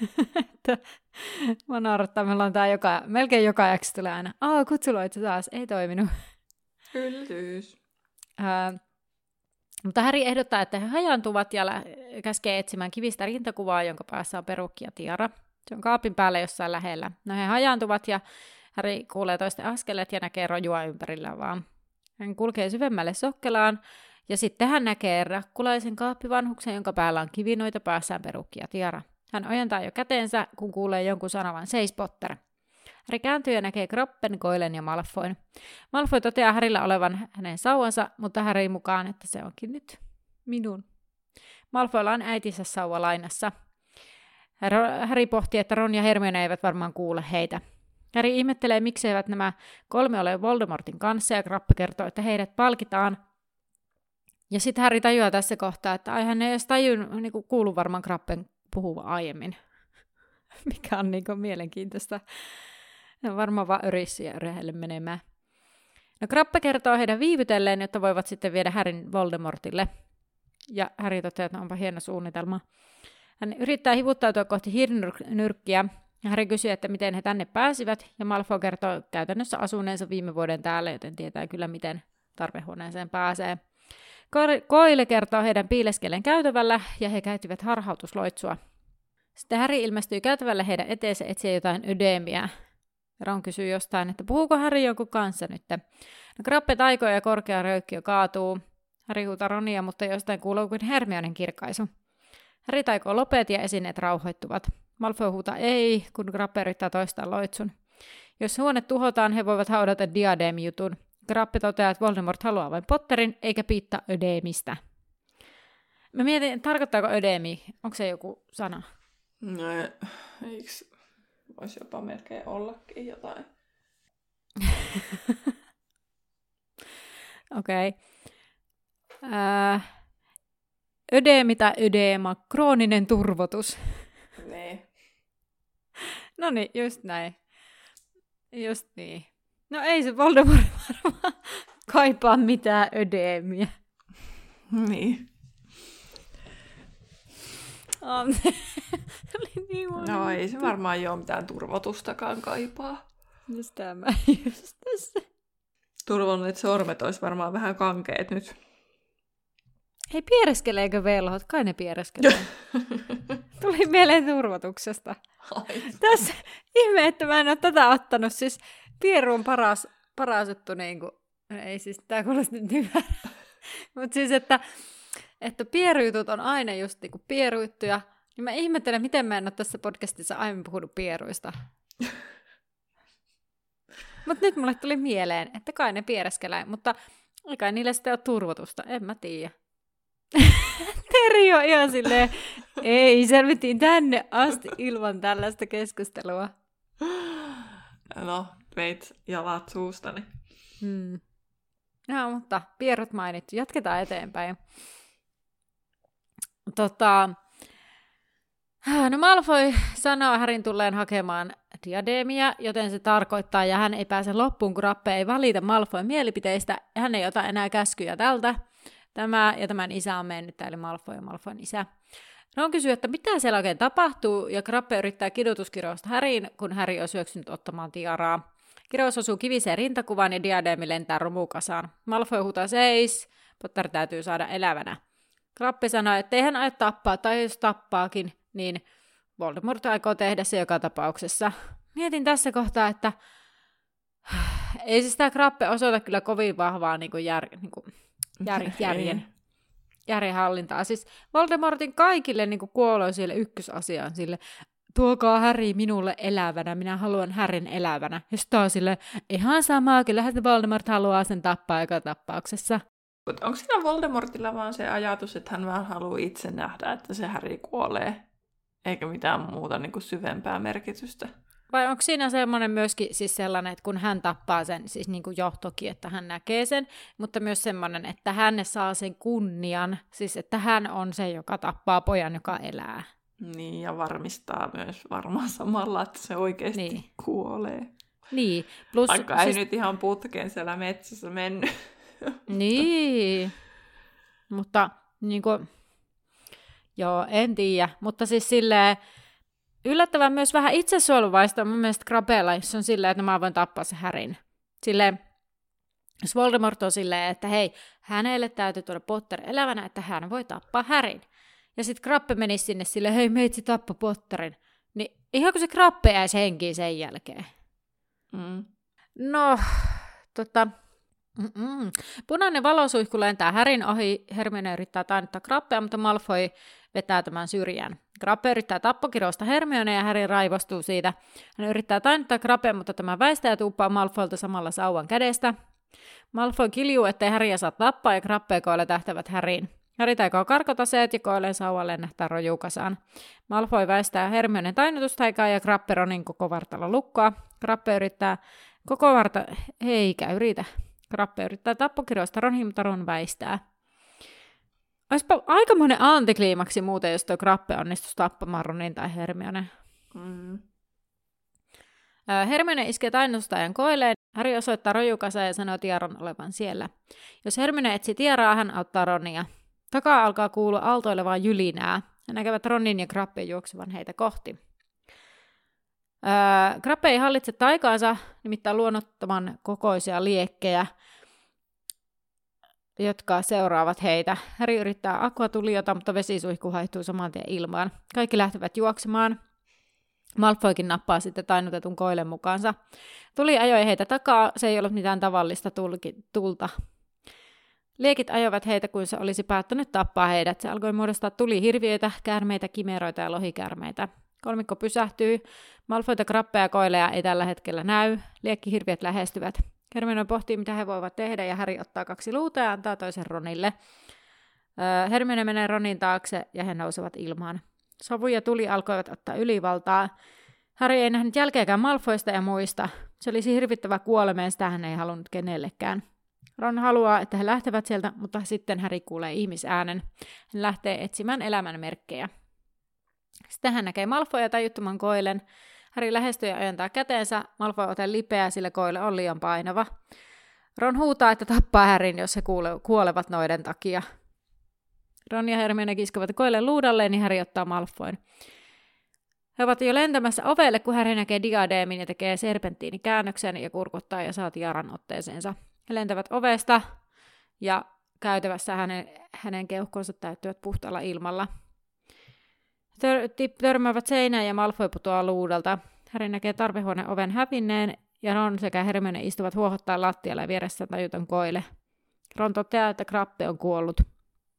Mä naurattaa, meillä on tää joka, melkein joka jakso tulee aina. Aa, kutsuloitsu taas, ei toiminut. Yllätys. Uh, mutta Harry ehdottaa, että he hajaantuvat ja lä- käskee etsimään kivistä rintakuvaa, jonka päässä on perukki ja tiara. Se on kaapin päällä jossain lähellä. No he hajaantuvat ja Harry kuulee toisten askeleet ja näkee rojua ympärillä vaan. Hän kulkee syvemmälle sokkelaan ja sitten hän näkee rakkulaisen kaappivanhuksen, jonka päällä on kivinoita, päässään perukki ja tiara. Hän ojentaa jo käteensä, kun kuulee jonkun sanovan seis Potter. Harry kääntyy ja näkee Grappen, Goylen ja Malfoyn. Malfoy toteaa Harryllä olevan hänen sauvansa, mutta Harry mukaan, että se onkin nyt minun. Malfoylla on äitinsä sauva lainassa. Harry pohtii, että Ron ja Hermione eivät varmaan kuule heitä. Harry ihmettelee, miksi eivät nämä kolme ole Voldemortin kanssa, ja Grappe kertoo, että heidät palkitaan. Ja sitten Harry tajuaa tässä kohtaa, että ai hän ei edes tajunnut, niin kuin kuulu varmaan Grappen puhuva aiemmin. Mikä on niin kuin mielenkiintoista. Ne on varmaan vaan örissä ja yrehelle menemään. No Grappe kertoo heidän viivytelleen, jotta voivat sitten viedä Harryn Voldemortille. Ja Harry toteaa, että onpa hieno suunnitelma. Hän yrittää hivuttautua kohti hiirinyrkkiä. Ja Harry kysyy, että miten he tänne pääsivät. Ja Malfoy kertoo käytännössä asuneensa viime vuoden täällä, joten tietää kyllä, miten tarvehuoneeseen pääsee. Goyle kertoo heidän piileskellen käytävällä, ja he käyttivät harhautusloitsua. Sitten Harry ilmestyy käytävälle heidän eteensä etsiä jotain ödeemiä. Ron kysyy jostain, että puhuuko Harry jonkun kanssa nyt. No Grappe taikoo ja korkea röykkiö kaatuu. Harry huutaa Ronia, mutta jostain kuuluu kuin Hermionen kirkaisu. Harry taikoo lopet ja esineet rauhoittuvat. Malfoy huutaa ei, kun Grappe yrittää toistaa loitsun. Jos huone tuhotaan, he voivat haudata diadeemi-jutun. Grappe toteaa, että Voldemort haluaa vain Potterin, eikä piittaa ödeemistä. Mä mietin, tarkoittaako ödeemi? Onko se joku sana? No, eikö voisi jopa melkein ollakin jotain? Okei. Okay. Äh, ödeemi tai ödeema, krooninen turvotus. Nee. No niin, just näin. Just niin. No ei se Voldemort varmaan kaipaa mitään ödeemiä. Niin. niin no ei se varmaan ole mitään turvotustakaan kaipaa. Mistä mä just tässä. Turvonneet sormet olisi varmaan vähän kankeet nyt. Hei, piereskeleekö velhot? Kai ne piereskelee. Tuli mieleen turvotuksesta. Tässä ihme, että mä en ole tätä ottanut. Siis pieru on paras, paras juttu, niin kuin, ei siis, tää kuulosti nyt hyvä. Mutta siis, että, että pierujutut on aina just niin kuin pierujuttuja, Ja mä ihmettelen, miten mä en ole tässä podcastissa aiemmin puhunut pieruista. Mutta nyt mulle tuli mieleen, että kai ne piereskelee, mutta ei kai niille sitten ole turvotusta, en mä tiedä. Teri on ihan silleen, ei, selvittiin tänne asti ilman tällaista keskustelua. No, veit jalat suustani. Hmm. No, mutta pierrot mainittu. Jatketaan eteenpäin. Tota, no Malfoy sanoo Harryn tulleen hakemaan diadeemia, joten se tarkoittaa, ja hän ei pääse loppuun, kun Rappe ei valita Malfoyn mielipiteistä, ja hän ei ota enää käskyjä tältä. Tämä ja tämän isä on mennyt, eli Malfoy ja Malfoyn isä. Ron kysyy, että mitä siellä oikein tapahtuu, ja Rappe yrittää kidutuskirousta Harryin, kun Harry on syöksynyt ottamaan tiaraa. Kirous osuu kiviseen rintakuvaan ja diadeemi lentää romukasaan. Malfoy huutaa seis, Potter täytyy saada elävänä. Rappe sanoo, että ei hän aio tappaa, tai jos tappaakin, niin Voldemort aikoo tehdä se joka tapauksessa. Mietin tässä kohtaa, että ei siis tämä Rappe osoita kyllä kovin vahvaa niin kuin jär, niin kuin jär, järjen, järjenhallintaa. Siis Voldemortin kaikille niin kuin kuoloisille ykkösasiaan sille, tuokaa Harry minulle elävänä, minä haluan Harryn elävänä. Ja sitten on silleen, ihan samaa, kyllähän se Voldemort haluaa sen tappaa joka tapauksessa. Mutta onko siinä Voldemortilla vaan se ajatus, että hän vaan haluaa itse nähdä, että se Harry kuolee, eikä mitään muuta niin kuin syvempää merkitystä? Vai onko siinä semmoinen myöskin siis sellainen, että kun hän tappaa sen, siis niin kuin jo toki, että hän näkee sen, mutta myös semmoinen, että hän saa sen kunnian, siis että hän on se, joka tappaa pojan, joka elää. Niin, ja varmistaa myös varmaan samalla, että se oikeasti niin kuolee. Niin. Plus, vaikka ei siis nyt ihan putkeen siellä metsässä mennyt. Niin, mutta niin kuin, joo, en tiedä, mutta siis silleen, yllättävän myös vähän itsesuojeluvaista mun mielestä Crabella, jos on silleen, että mä voin tappaa se Harryn. Silleen, jos Voldemort on silleen, että hei, hänelle täytyy tuoda Potter elävänä, että hän voi tappaa Harryn. Ja sitten Crabbe menisi sinne silleen, hei, meitsi tappa Potterin. Niin ihan kuin se Crabbe jäisi henkiin sen jälkeen. Mm. No, tota... Mm-mm. Punainen valosuihku lentää Harryn ohi, Hermione yrittää tainuttaa Crabbea, mutta Malfoy vetää tämän syrjään. Crabbe yrittää tappokirousta Hermione ja Harry raivostuu siitä. Hän yrittää tainuttaa Crabbea, mutta tämä väistää ja tuuppaa Malfoylta samalla sauvan kädestä. Malfoy kiljuu, ettei Harryä saa tappaa ja Crabbe ja Koile tähtävät Harryin. Harry taikoo karkotaseet ja Koilen sauva lennähtää rojukasaan. Malfoy väistää Hermionen tainutustaikaa ja Crabbe Ronin koko vartalo lukkoa. Crabbe yrittää koko varta... Eikä yritä. Crabbe yrittää tappokiroista Ronin, mutta Ron väistää. Olisipa aikamoinen antikliimaksi muuten, jos tuo Crabbe onnistuisi tappamaan Ronin tai Hermione. Mm. Hermione iskee tainnustajan Koileen. Harry osoittaa rojukasaan ja sanoo tiaran olevan siellä. Jos Hermione etsii tiaraa, hän auttaa Ronia. Takaa alkaa kuulua aaltoilevaa jylinää. He näkevät Ronin ja Crabben juoksevan heitä kohti. Öö, Crabbe ei hallitse taikaansa, nimittäin luonnottoman kokoisia liekkejä, jotka seuraavat heitä. Harry yrittää aquatuliota, mutta vesisuihku haihtuu saman tien ilmaan. Kaikki lähtevät juoksemaan. Malfoykin nappaa sitten tainutetun Koilen mukaansa. Tuli ajoi heitä takaa, se ei ollut mitään tavallista tulki, tulta. Liekit ajoivat heitä, kuin se olisi päättänyt tappaa heidät. Se alkoi muodostaa tulihirviöitä, käärmeitä, kimeroita ja lohikäärmeitä. Kolmikko pysähtyy. Malfoyta, Crabbea ja Koilea ei tällä hetkellä näy. Liekkihirviöt lähestyvät. Hermione pohtii, mitä he voivat tehdä, ja Harry ottaa kaksi luuta ja antaa toisen Ronille. Öö, Hermione menee Ronin taakse, ja he nousevat ilmaan. Savu ja tuli alkoivat ottaa ylivaltaa. Harry ei nähnyt jälkeäkään Malfoysta ja muista. Se olisi hirvittävä kuolemeen, sitä hän ei halunnut kenellekään. Ron haluaa, että he lähtevät sieltä, mutta sitten Harry kuulee ihmisäänen. Hän lähtee etsimään elämän merkkejä. Sitten hän näkee Malfoya tajuttoman Koilen. Harry lähestyy ja ojentaa käteensä. Malfoy ottaa lipeää, sillä Koile on liian painava. Ron huutaa, että tappaa Harryn, jos he kuule- kuolevat noiden takia. Ron ja Hermione kiskovat Koilen luudalleen, niin Harry ottaa Malfoyn. He ovat jo lentämässä ovelle, kun Harry näkee diadeemin ja tekee serpenttiinikäännöksen ja kurkuttaa ja saa tiaran otteeseensa. He lentävät ovesta ja käytävässä hänen, hänen keuhkonsa täyttyvät puhtaalla ilmalla. Tör- törmäävät seinään ja Malfoy putoaa luudalta. Harry näkee tarvehuoneen oven hävinneen ja Ron sekä Hermione istuvat huohottaa lattialla ja vieressä tajuton Koile. Ron toteaa, että Crabbe on kuollut.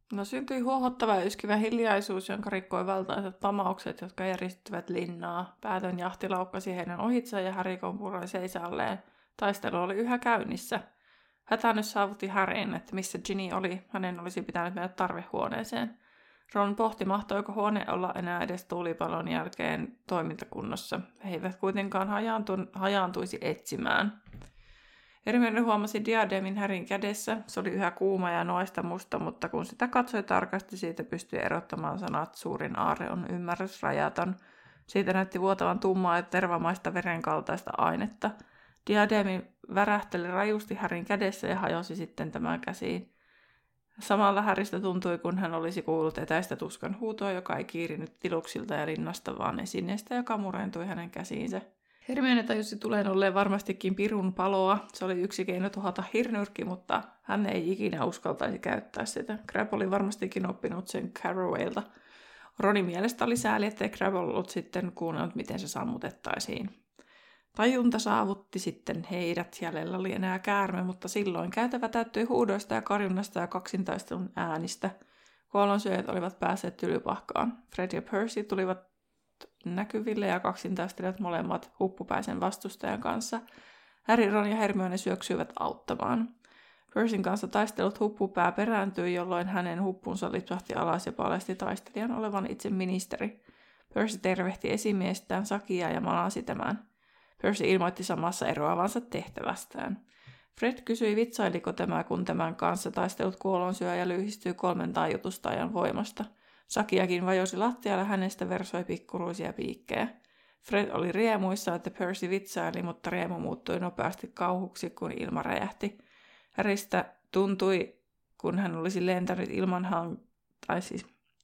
No syntyi huohottava ja yskivä hiljaisuus, jonka rikkoi valtaiset pamaukset, jotka järistyvät linnaa. Päätön jahti laukkasi heidän ohitsaan ja Harry kompuroi seisalleen. Taistelu oli yhä käynnissä. Hätäännys saavutti Harryn, että missä Ginny oli, hänen olisi pitänyt mennä tarvehuoneeseen. Ron pohti, mahtoiko huone olla enää edes tuulipalon jälkeen toimintakunnossa. He eivät kuitenkaan hajaantu- hajaantuisi etsimään. Hermione huomasi diademin Harryn kädessä. Se oli yhä kuuma ja noista musta, mutta kun sitä katsoi tarkasti, siitä pystyi erottamaan sanat suurin aarre on ymmärrys rajaton. Siitä näytti vuotavan tummaa ja tervamaista verenkaltaista ainetta. Diademi värähteli rajusti Harryn kädessä ja hajosi sitten tämän käsiin. Samalla Harrystä tuntui, kun hän olisi kuullut etäistä tuskan huutoa, joka ei kiirinyt tiluksilta ja linnasta, vaan esineestä, joka murentui hänen käsiinsä. Hermione tajusi tuleen olleen varmastikin pirun paloa. Se oli yksi keino tuhota hirnyrkki, mutta hän ei ikinä uskaltaisi käyttää sitä. Crabbe oli varmastikin oppinut sen Carrowaylta. Ronin mielestä oli sääli, ettei Crabbe ollut sitten kuunnellut, miten se sammutettaisiin. Tajunta saavutti sitten heidät. Jäljellä oli enää käärme, mutta silloin käytävä täyttyi huudoista ja karjunnasta ja kaksintaistelun äänistä. Kuollonsyöjät olivat päässeet Tylypahkaan. Fred ja Percy tulivat näkyville ja kaksintaistelijat molemmat huppupäisen vastustajan kanssa. Harry, Ron ja Hermione syöksyivät auttamaan. Percyn kanssa taistelut huppupää perääntyi, jolloin hänen huppunsa lipsahti alas ja paljasti taistelijan olevan itse ministeri. Percy tervehti esimiestään Sakia ja manasi tämän. Percy ilmoitti samassa eroavansa tehtävästään. Fred kysyi, vitsailiko tämä, kun tämän kanssa taistelut kuollonsyöjä lyhistyi kolmen taiutustajan voimasta. Sakiakin vajosi lattialle, hänestä versoi pikkuruisia piikkejä. Fred oli riemuissa, että Percy vitsaili, mutta riemu muuttui nopeasti kauhuksi, kun ilma räjähti. Harrystä tuntui, kun hän olisi lentänyt ilman han... tai siis...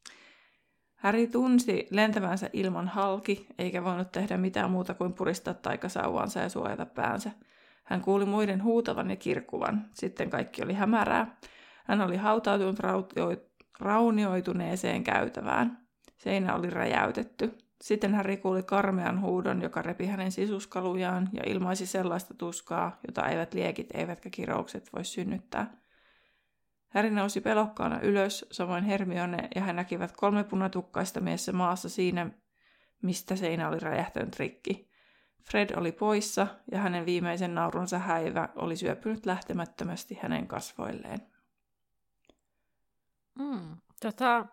Harry tunsi lentävänsä ilman halki, eikä voinut tehdä mitään muuta kuin puristaa taikasauvaansa ja suojata päänsä. Hän kuuli muiden huutavan ja kirkkuvan. Sitten kaikki oli hämärää. Hän oli hautautunut rautioit... raunioituneeseen käytävään. Seinä oli räjäytetty. Sitten Harry kuuli karmean huudon, joka repi hänen sisuskalujaan ja ilmaisi sellaista tuskaa, jota eivät liekit eivätkä kiroukset voi synnyttää. Harry nousi pelokkaana ylös, samoin Hermione, ja he näkivät kolme punatukkaista miestä maassa siinä, mistä seinä oli räjähtänyt rikki. Fred oli poissa, ja hänen viimeisen naurunsa häivä oli syöpynyt lähtemättömästi hänen kasvoilleen. Mm, tota,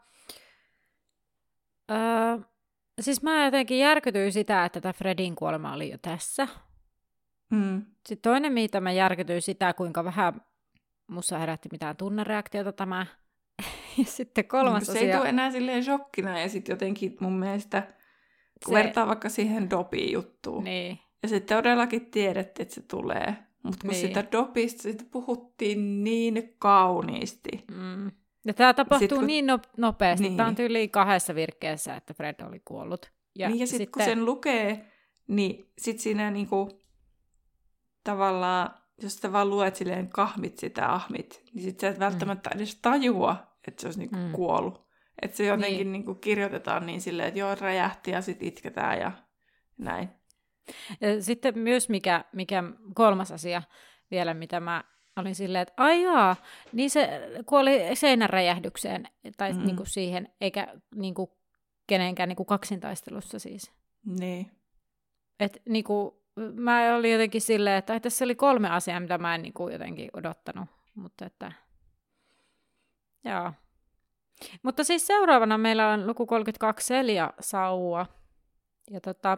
öö, siis mä jotenkin järkytyin sitä, että tämä Fredin kuolema oli jo tässä. Mm. Sitten toinen, mitä mä järkytyin sitä, kuinka vähän musta herätti mitään tunnereaktiota tämä. Ja sitten kolmas se asia... Se ei tule enää silleen shokkina, ja sitten jotenkin mun mielestä, kun se... vertaa vaikka siihen Dobby-juttuun. Niin. Ja sitten todellakin tiedettiin, että se tulee. Mutta kun niin. sitä Dobbysta siitä puhuttiin niin kauniisti. Mm. Ja tämä tapahtuu sit, kun... niin nopeasti. Niin. Tämä on tyyliin kahdessa virkkeessä, että Fred oli kuollut. Ja, niin, ja sitten sit kun sen lukee, niin sitten siinä niinku, tavallaan, jos sä vaan luet silleen kahmit sitä ahmit, niin sitten sä et välttämättä edes tajua, että se olisi niinku mm. kuollut. Että se jotenkin niin. niinku kirjoitetaan niin silleen, että joo, räjähti ja sitten itketään ja näin. Ja sitten myös mikä, mikä kolmas asia vielä, mitä mä olin silleen, että aijaa, niin se kuoli seinänräjähdykseen tai mm-hmm. niinku siihen, eikä niinku kenenkään niinku kaksintaistelussa siis. Niin. Et niinku, mä olin jotenkin silleen, että tässä oli kolme asiaa, mitä mä en niinku jotenkin odottanut, mutta että joo. Mutta siis seuraavana meillä on luku kolmekymmentäkaksi Selja Sauva. Ja tota,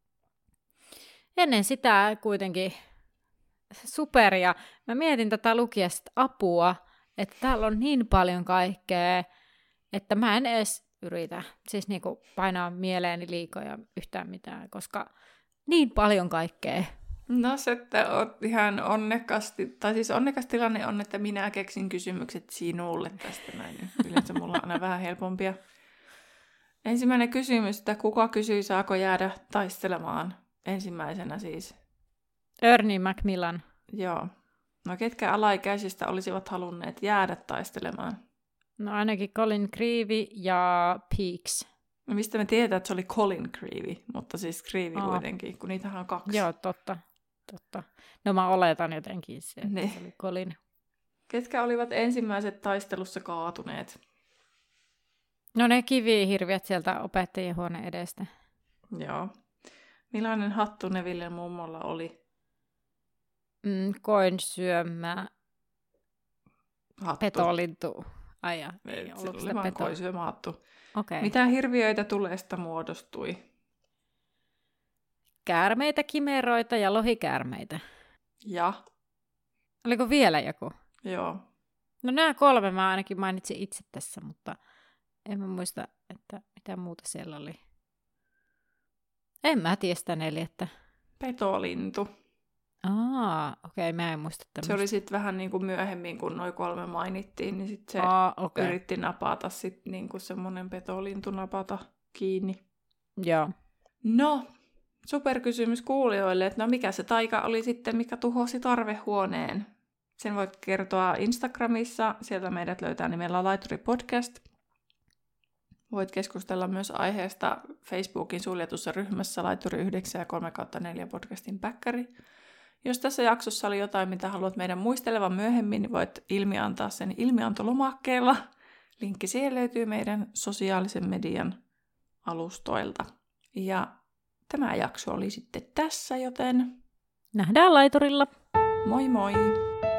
ennen sitä kuitenkin superia. Mä mietin tätä lukiesta apua, että täällä on niin paljon kaikkea, että mä en edes yritä siis niinku painaa mieleeni liikoja yhtään mitään, koska niin paljon kaikkea. No se, että oot ihan onnekasti, tai siis onnekas tilanne on, että minä keksin kysymykset sinulle tästä näin. Yleensä mulla on aina vähän helpompia. Ensimmäinen kysymys, että kuka kysyi, saako jäädä taistelemaan? Ensimmäisenä siis. Ernie Macmillan. Joo. No ketkä alaikäisistä olisivat halunneet jäädä taistelemaan? No ainakin Colin Creevy ja Peakes. No mistä me tiedetään, että se oli Colin Creevy, mutta siis Creevy Aa. kuitenkin, kun niitähän on kaksi. Joo, totta. totta. No mä oletan jotenkin se, että ne. se oli Colin. Ketkä olivat ensimmäiset taistelussa kaatuneet? No ne kivihirviöt sieltä opettajien huoneen edestä. Joo. Millainen hattu Nevillen mummolla oli? Mm, koin syömä Hattu. petolintu. Ai ja, ei Ei, ollut se sitä oli vaan peto. koisyömähattu. Okay. Mitä hirviöitä tulesta muodostui? Käärmeitä, kimeroita ja lohikäärmeitä. Ja? Oliko vielä joku? Joo. No nämä kolme mä ainakin mainitsin itse tässä, mutta en mä muista, että mitä muuta siellä oli. En mä tiedä sitä neljättä. Petolintu. Aa, okei, okay, mä en muista tämmöistä. Se oli sitten vähän niin kuin myöhemmin, kun noi kolme mainittiin, niin sitten se Aa, okay. yritti napata sitten niin kuin semmoinen petolintu napata kiinni. Joo. No, superkysymys kuulijoille, että no mikä se taika oli sitten, mikä tuhosi tarvehuoneen? Sen voit kertoa Instagramissa, sieltä meidät löytää nimellä Laituri Podcast. Voit keskustella myös aiheesta Facebookin suljetussa ryhmässä Laituri yhdeksän ja kolme kautta neljä podcastin päkkäri. Jos tässä jaksossa oli jotain, mitä haluat meidän muistelevan myöhemmin, niin voit ilmiantaa sen ilmiantolomakkeella. Linkki siihen löytyy meidän sosiaalisen median alustoilta. Ja tämä jakso oli sitten tässä, joten Nähdään laiturilla. moi moi!